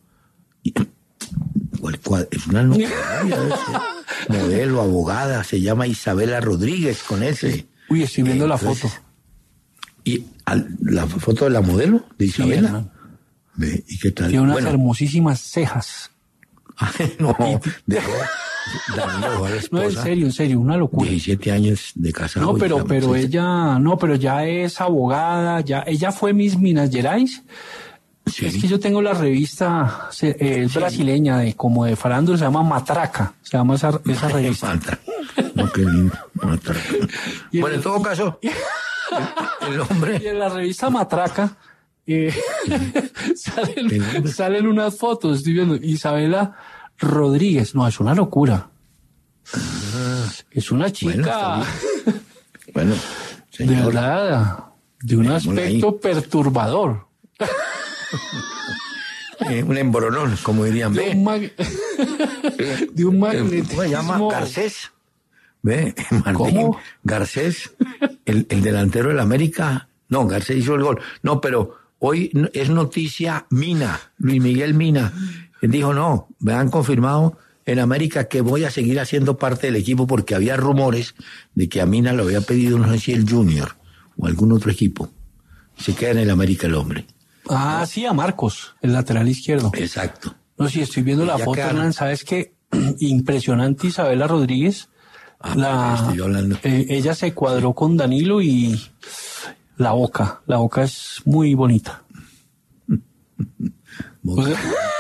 Es una novia, modelo, abogada, se llama Isabela Rodríguez con ese. Uy, estoy viendo Entonces, la foto. ¿Y al, la foto de la modelo de Isabela? Sí, Ve, ¿y qué tal? tiene unas Bueno, hermosísimas cejas. no, de, Danilo, la No, en esposa, serio, en serio, una locura. diecisiete años de casado. No, pero, ya, pero pues, ella, no, pero ya es abogada, ya, ella fue Miss Minas Gerais. sí. Es que yo tengo la revista, se- eh, es Sí. brasileña, de como de farándula, se llama Matraca, se llama esa, esa revista. Falta. No, qué lindo. Matraca. Y Bueno, el- en todo caso, el, el Y hombre... en la revista Matraca eh, salen, El hombre. salen unas fotos, estoy viendo, Isabela Rodríguez, no, es una locura. Es una chica, Bueno, de señor, verdad, de un Dejémosla ahí. aspecto perturbador. eh, un embronón, como dirían. De Ve, un, mag- de un Eh, magnetismo. ¿cómo se llama? Garcés. Ve, Martín ¿Cómo? Garcés, el, el delantero del América. No, Garcés hizo el gol. No, pero hoy no- es noticia Mina, Luis Miguel Mina. Él dijo, no, me han confirmado en América que voy a seguir haciendo parte del equipo porque había rumores de que a Mina lo había pedido, no sé si el Junior o algún otro equipo. Se queda en el América el hombre. Ah, sí, a Marcos, el lateral izquierdo. Exacto. No, sí, estoy viendo la Ya foto, quedaron. Hernán, ¿sabes qué? Impresionante Isabela Rodríguez. Ah, La, estoy hablando. eh, ella se cuadró con Danilo y la boca, la boca es muy bonita. O sea,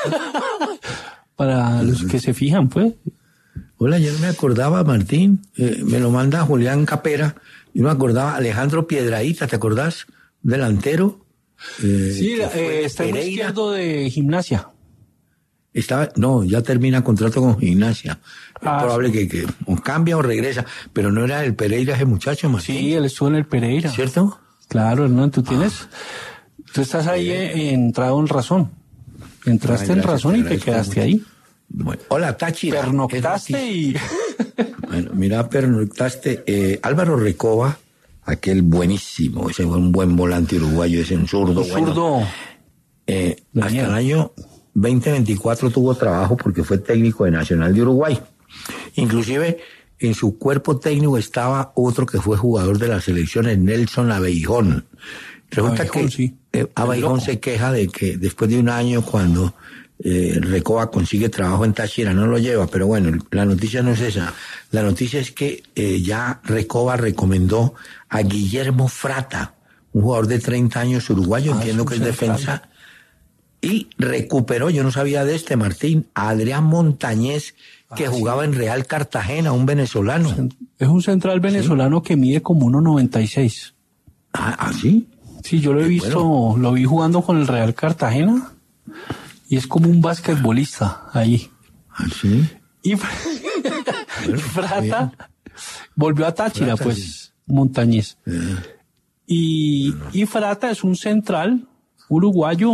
para los que se fijan, pues. Hola, yo no me acordaba, Martín, eh, me lo manda Julián Capera, yo no me acordaba, Alejandro Piedrahíta, ¿te acordás? Delantero. Eh, Sí, que eh, fue está en Pereira. izquierdo de gimnasia. Estaba, no, ya termina contrato con Gimnasia. Ah, es probable que, que o cambia o regresa, pero no era el Pereira ese muchacho, Martín. Sí, él estuvo en el Pereira. ¿Cierto? Claro, Hernán, tú tienes, tú estás ahí eh, entrado en razón. Entraste Ay, en gracias, razón te y te agradezco quedaste mucho. ahí. Bueno, hola, Táchira. Pernoctaste Es y... Bueno, mira, pernoctaste. Eh, Álvaro Recoba, aquel buenísimo, ese fue un buen volante uruguayo, ese un zurdo. Un bueno. zurdo. Eh, La hasta mierda. el año veinte veinticuatro tuvo trabajo porque fue técnico de Nacional de Uruguay. Inclusive en su cuerpo técnico estaba otro que fue jugador de las selecciones, Nelson Abeijón. Resulta Abeijón, que sí. eh, Abeijón loco. se queja de que después de un año cuando eh, Recoba consigue trabajo en Táchira, no lo lleva, pero bueno, la noticia no es esa. La noticia es que eh, ya Recoba recomendó a Guillermo Frata, un jugador de treinta años uruguayo, Ah, entiendo es que un es central. defensa, y recuperó, yo no sabía de este, Martín, a Adrián Montañez, que Ah, sí. jugaba en Real Cartagena, un venezolano. Es un central venezolano que mide como uno noventa y seis. Ah, ¿ah, sí? Sí, yo lo he visto, bueno. Lo vi jugando con el Real Cartagena y es como un basquetbolista ahí. ¿Ah, sí? Y bueno, Frata bien. Volvió a Táchira, Frata, pues, sí. Montañés. Eh. Y, no, no. y Frata es un central uruguayo,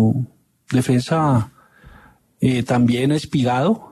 defensa eh, también espigado,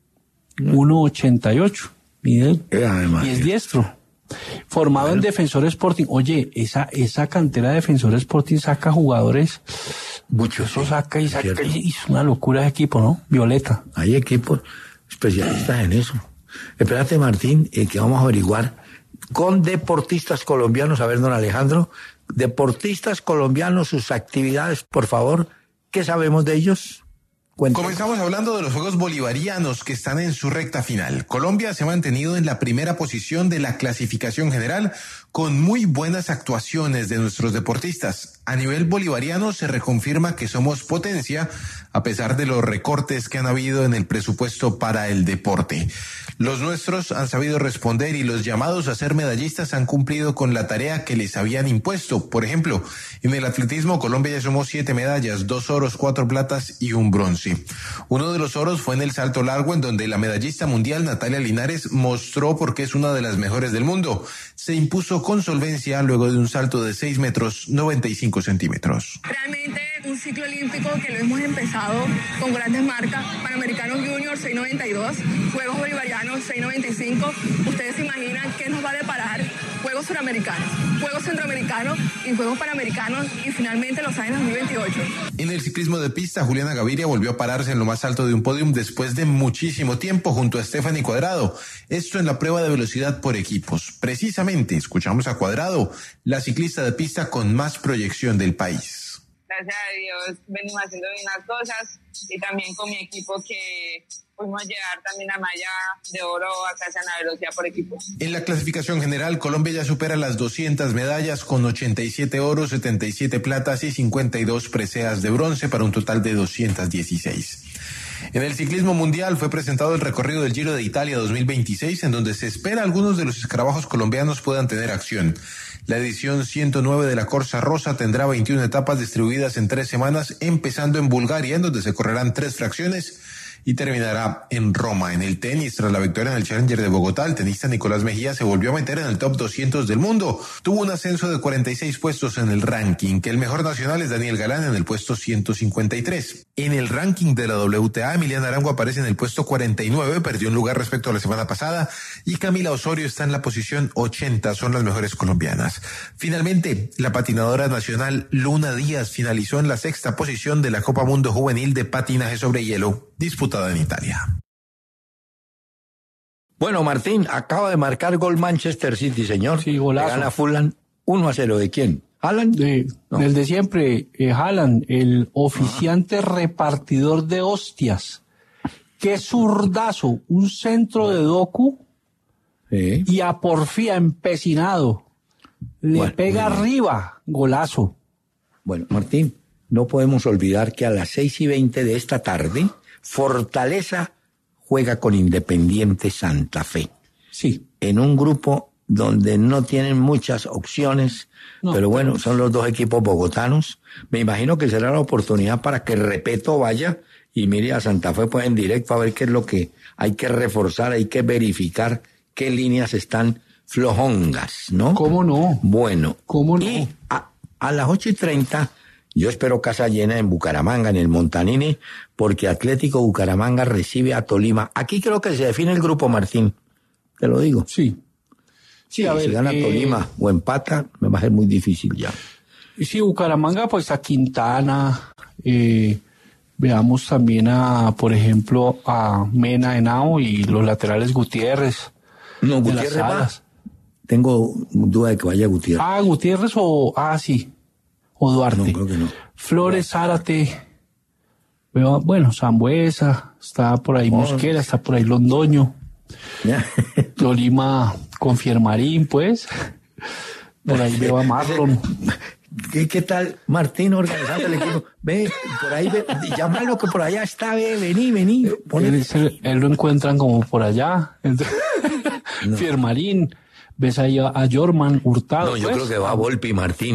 no. uno ochenta y ocho, mide, eh, además, y es diestro. Formado bueno. en Defensor Sporting. Oye, esa esa cantera de Defensor Sporting saca jugadores. Mucho. Eso sí, saca y saca. Y es una locura ese equipo, ¿no? Violeta. Hay equipos especialistas en eso. Espérate, Martín, eh, que vamos a averiguar con deportistas colombianos. A ver, don Alejandro, deportistas colombianos, sus actividades, por favor. ¿Qué sabemos de ellos? Cuéntame. Comenzamos hablando de los Juegos Bolivarianos que están en su recta final. Colombia se ha mantenido en la primera posición de la clasificación general con muy buenas actuaciones de nuestros deportistas. A nivel bolivariano se reconfirma que somos potencia a pesar de los recortes que han habido en el presupuesto para el deporte. Los nuestros han sabido responder y los llamados a ser medallistas han cumplido con la tarea que les habían impuesto. Por ejemplo, en el atletismo Colombia ya sumó siete medallas, dos oros, cuatro platas y un bronce. Uno de los oros fue en el salto largo, en donde la medallista mundial Natalia Linares mostró por qué es una de las mejores del mundo. Se impuso con solvencia luego de un salto de seis metros noventa y cinco centímetros. Realmente un ciclo olímpico que lo hemos empezado con grandes marcas, Panamericanos Junior seis noventa y dos, Juegos Bolivarianos seis noventa y cinco. Ustedes se imaginan qué nos va a deparar Juegos Suramericanos, Juegos Centroamericanos y Juegos Panamericanos y finalmente Los Ángeles dos mil veintiocho. En el ciclismo de pista, Juliana Gaviria volvió a pararse en lo más alto de un podium después de muchísimo tiempo junto a Stephanie Cuadrado. Esto en la prueba de velocidad por equipos. Precisamente escuchamos a Cuadrado, la ciclista de pista con más proyección del país. Gracias a Dios venimos haciendo bien las cosas y también con mi equipo que pudimos llegar también la malla de oro a casa en la velocidad por equipos. En la clasificación general, Colombia ya supera las doscientas medallas con ochenta y siete oros, setenta y siete platas y cincuenta y dos preseas de bronce para un total de doscientas dieciséis. En el ciclismo mundial fue presentado el recorrido del Giro de Italia dos mil veintiséis, en donde se espera algunos de los escarabajos colombianos puedan tener acción. La edición ciento nueve de la Corsa Rosa tendrá veintiuna etapas distribuidas en tres semanas, empezando en Bulgaria, en donde se correrán tres fracciones, y terminará en Roma. En el tenis, tras la victoria en el Challenger de Bogotá, el tenista Nicolás Mejía se volvió a meter en el top doscientos del mundo. Tuvo un ascenso de cuarenta y seis puestos en el ranking, que el mejor nacional es Daniel Galán en el puesto ciento cincuenta y tres. En el ranking de la W T A, Emiliana Arango aparece en el puesto cuarenta y nueve, perdió un lugar respecto a la semana pasada, y Camila Osorio está en la posición ochenta, son las mejores colombianas. Finalmente, la patinadora nacional Luna Díaz finalizó en la sexta posición de la Copa Mundo Juvenil de Patinaje sobre Hielo, disputada en Italia. Bueno, Martín, acaba de marcar gol Manchester City, señor. Sí, golazo. Gana Fulham uno a cero. ¿De quién? ¿Haaland? De, no. Del de siempre, eh, Haaland, el oficiante ah. repartidor de hostias. Qué zurdazo, un centro de Doku sí. y a porfía empecinado. Le bueno, pega arriba, golazo. Bueno, Martín, no podemos olvidar que a las seis y veinte de esta tarde, Fortaleza juega con Independiente Santa Fe. Sí. En un grupo donde no tienen muchas opciones, no, pero bueno, pero... son los dos equipos bogotanos. Me imagino que será la oportunidad para que Repeto vaya y mire a Santa Fe pues en directo a ver qué es lo que hay que reforzar, hay que verificar qué líneas están flojongas, ¿no? ¿Cómo no? Bueno. ¿Cómo no? Y a, a las ocho y treinta... yo espero casa llena en Bucaramanga, en el Montanini, porque Atlético Bucaramanga recibe a Tolima. Aquí creo que se define el grupo, Martín. Te lo digo. Sí. Sí, a ver. Si gana eh, Tolima o empata, me va a ser muy difícil ya. Sí, Bucaramanga, pues a Quintana. Eh, veamos también a, por ejemplo, a Mena Henao y los laterales Gutiérrez. No, Gutiérrez va. Tengo duda de que vaya Gutiérrez. Ah, Gutiérrez o... Ah, sí. O Duarte. No, creo que no. Flores, Zárate, veo, bueno, Sambuesa, está por ahí oh. Mosquera, está por ahí Londoño. Tolima con Fiermarín, pues. Por ahí veo a Marlon. ¿Qué, qué tal Martín organizando el equipo? Ve, por ahí, ve, llámalo que por allá está, ve, vení, vení. Él, él, él lo encuentran como por allá. No. Fiermarín, ves ahí a, a Jorman Hurtado. No, yo pues. creo que va a Volpi, Martín.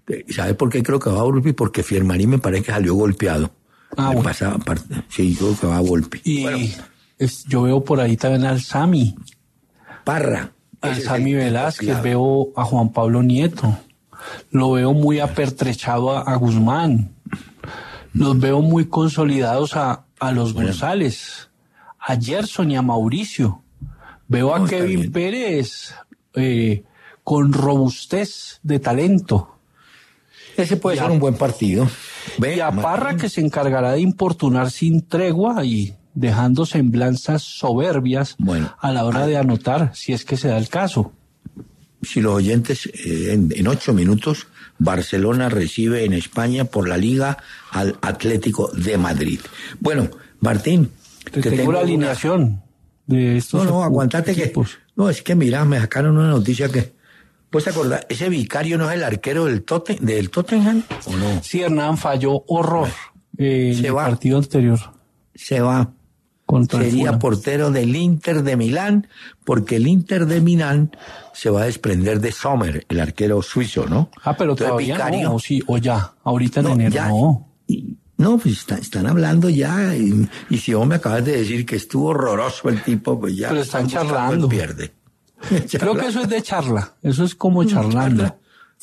¿Sabe por qué creo que va a Volpi? Porque Fiermarín me parece que salió golpeado. Ah, Me bueno. pasa, sí, creo que va a Volpi. Y Bueno, es- yo veo por ahí también al Sami, Parra. al Ese es Sami el tipo Velázquez, clave. veo a Juan Pablo Nieto, lo veo muy apertrechado a, a Guzmán, los veo muy consolidados a, a los González, a Gerson y a Mauricio. Veo No, a está Kevin bien. Pérez eh, con robustez de talento. Ese puede Y ser a- un buen partido. Ve, Y a Martín, Parra, que se encargará de importunar sin tregua y dejando semblanzas soberbias Bueno, a la hora de anotar, si es que se da el caso. si los oyentes, eh, en, en ocho minutos, Barcelona recibe en España por la Liga al Atlético de Madrid. Bueno, Martín, Te tengo la una- alineación de estos No, no, equ- aguantate equipos. que... No, es que mira, me sacaron una noticia que... ¿Puedes acordar? ¿Ese Vicario no es el arquero del, Totten, del Tottenham o no? Sí, Hernán falló horror eh, en Se el va. partido anterior Se va. contra el Sería Fulham. portero del Inter de Milán, porque el Inter de Milán se va a desprender de Sommer, el arquero suizo, ¿no? Ah, pero Entonces, todavía Vicario- no, o sí, o ya, ahorita en No, enero, ya. no. Y- No, pues está- están hablando ya, y, y si vos me acabas de decir que estuvo horroroso el tipo, pues ya... Pero están buscando el charlando. Pierde. Creo que eso es de charla, eso es como charlando.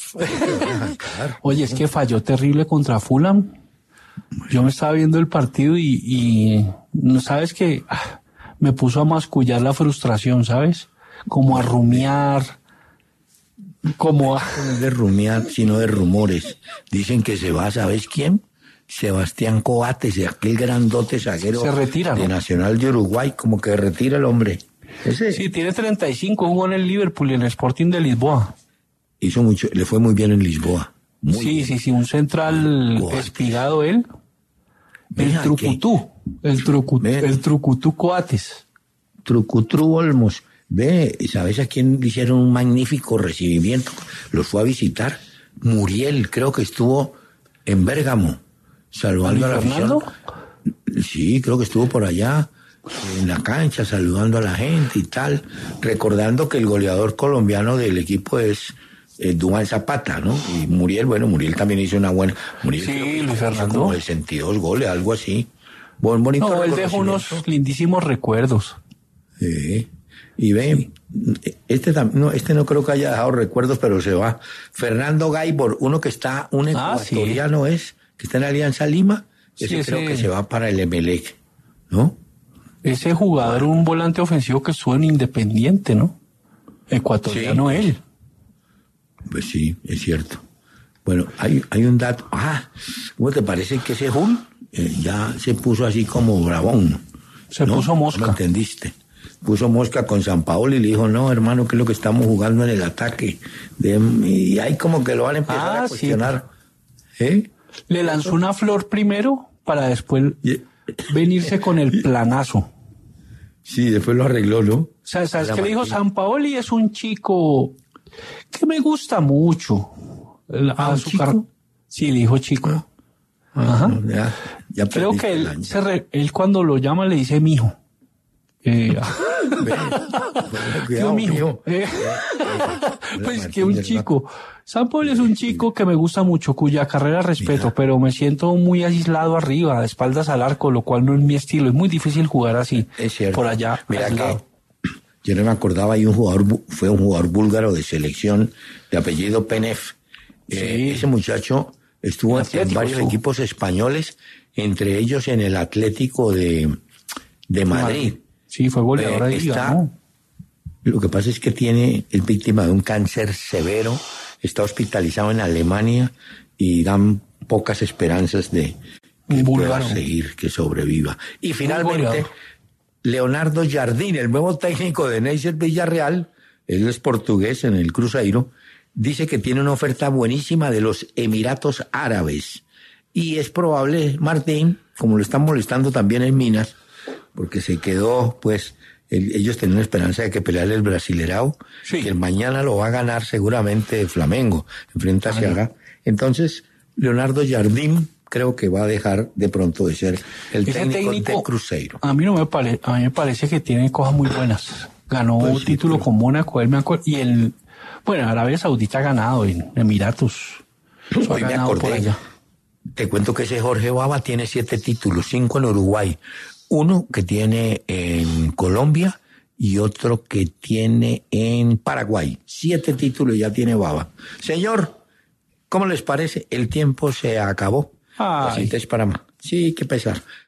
Oye, es que falló terrible contra Fulham. Yo me estaba viendo el partido y, y no sabes que ah, me puso a mascullar la frustración, ¿sabes? Como a rumiar, como a... No es de rumiar, sino de rumores. Dicen que se va, ¿sabes quién? Sebastián Coates, aquel grandote zaguero Se retira, de ¿no? Nacional de Uruguay, como que retira el hombre. Ese Sí, tiene treinta y cinco, jugó en el Liverpool y en el Sporting de Lisboa. hizo mucho, le fue muy bien en Lisboa. Muy Sí, bien. sí, sí, un central Coates. espigado él. El Vea, trucutú, el, trucu, Ve. el trucutú Coates. Trucutru Olmos. Ve, ¿sabes a quién le hicieron un magnífico recibimiento? Los fue a visitar. Muriel, creo que estuvo en Bérgamo, saludando a la ¿Luis afición. Fernando? Sí, creo que estuvo por allá, en la cancha, saludando a la gente y tal, recordando que el goleador colombiano del equipo es eh, Duván Zapata, ¿no? Y Muriel, bueno, Muriel también hizo una buena... Muriel Sí, creo que Luis hizo Fernando. como sesenta y dos goles, algo así. Buen, bonito No, él dejó reconocimiento. unos lindísimos recuerdos. Sí. Y ve, este, tam- no, este no creo que haya dejado recuerdos, pero se va. Fernando Gaibor, uno que está, un Ah, sí. ecuatoriano es, que está en Alianza Lima, ese Sí, ese- creo que se va para el Emelec, ¿no? Ese jugador, un volante ofensivo que estuvo en Independiente, ¿no? Ecuatoriano Sí. él. Pues sí, es cierto. Bueno, hay, hay un dato. Ah, ¿cómo te parece que ese Hull eh, ya se puso así como bravón? Se ¿no? puso mosca. ¿No me entendiste? Puso mosca con San Paolo y le dijo, no, hermano, ¿qué es lo que estamos jugando en el ataque? De, y ahí como que lo van a empezar Ah, a sí. cuestionar. ¿Eh? Le lanzó una flor primero para después Y- venirse con el planazo. Sí, después lo arregló, ¿no? O sea, ¿sabes La qué le dijo? máquina. San Paoli es un chico que me gusta mucho. El- Ah, a ¿un su chico? car- Sí, le dijo chico. Ajá. No, ya, ya Creo perdiste que el él, año. se re- él cuando lo llama le dice mijo. Eh, Ve, Tío, cuidado, mijo. mijo. Eh, Hola, pues Martín, que un ¿verdad? chico. San Paolo es un chico que me gusta mucho, cuya carrera respeto, Mira. pero me siento muy aislado arriba, de espaldas al arco, lo cual no es mi estilo. Es muy difícil jugar así. Es cierto. Por allá. Mira aislado. que yo no me acordaba, hay un jugador, bu- fue un jugador búlgaro de selección de apellido Penev. Eh, Sí. ese muchacho estuvo en Atlético varios estuvo. equipos españoles, entre ellos en el Atlético de, de Madrid. Sí, fue goleador Eh, ahí, está- ganó. Lo que pasa es que tiene, es víctima de un cáncer severo, está hospitalizado en Alemania y dan pocas esperanzas de que Un pueda búlgaro. seguir, que sobreviva. Y finalmente, goleador. Leonardo Jardín, el nuevo técnico de Neisser Villarreal, él es portugués en el Cruzeiro, dice que tiene una oferta buenísima de los Emiratos Árabes. Y es probable, Martín, como lo están molestando también en Minas, porque se quedó, pues, el- ellos tenían esperanza de que peleara el Brasilerao, Sí. que el mañana lo va a ganar seguramente Flamengo, enfrenta a Ceará. Entonces, Leonardo Jardín creo que va a dejar de pronto de ser el Ese técnico, técnico, de Cruzeiro. a mí no me parece, a mí me parece que tiene cosas muy buenas. Ganó Pues un sí, título pero- con Mónaco, él me acuerdo, y el, bueno, Arabia Saudita ha ganado en Emiratos. Hoy me acordé. Te cuento que ese Jorge Bava tiene siete títulos, cinco en Uruguay, uno que tiene en Colombia y otro que tiene en Paraguay. Siete títulos ya tiene Bava. Señor, ¿cómo les parece? El tiempo se acabó. Ay. Así te es para más. Sí, qué pesar.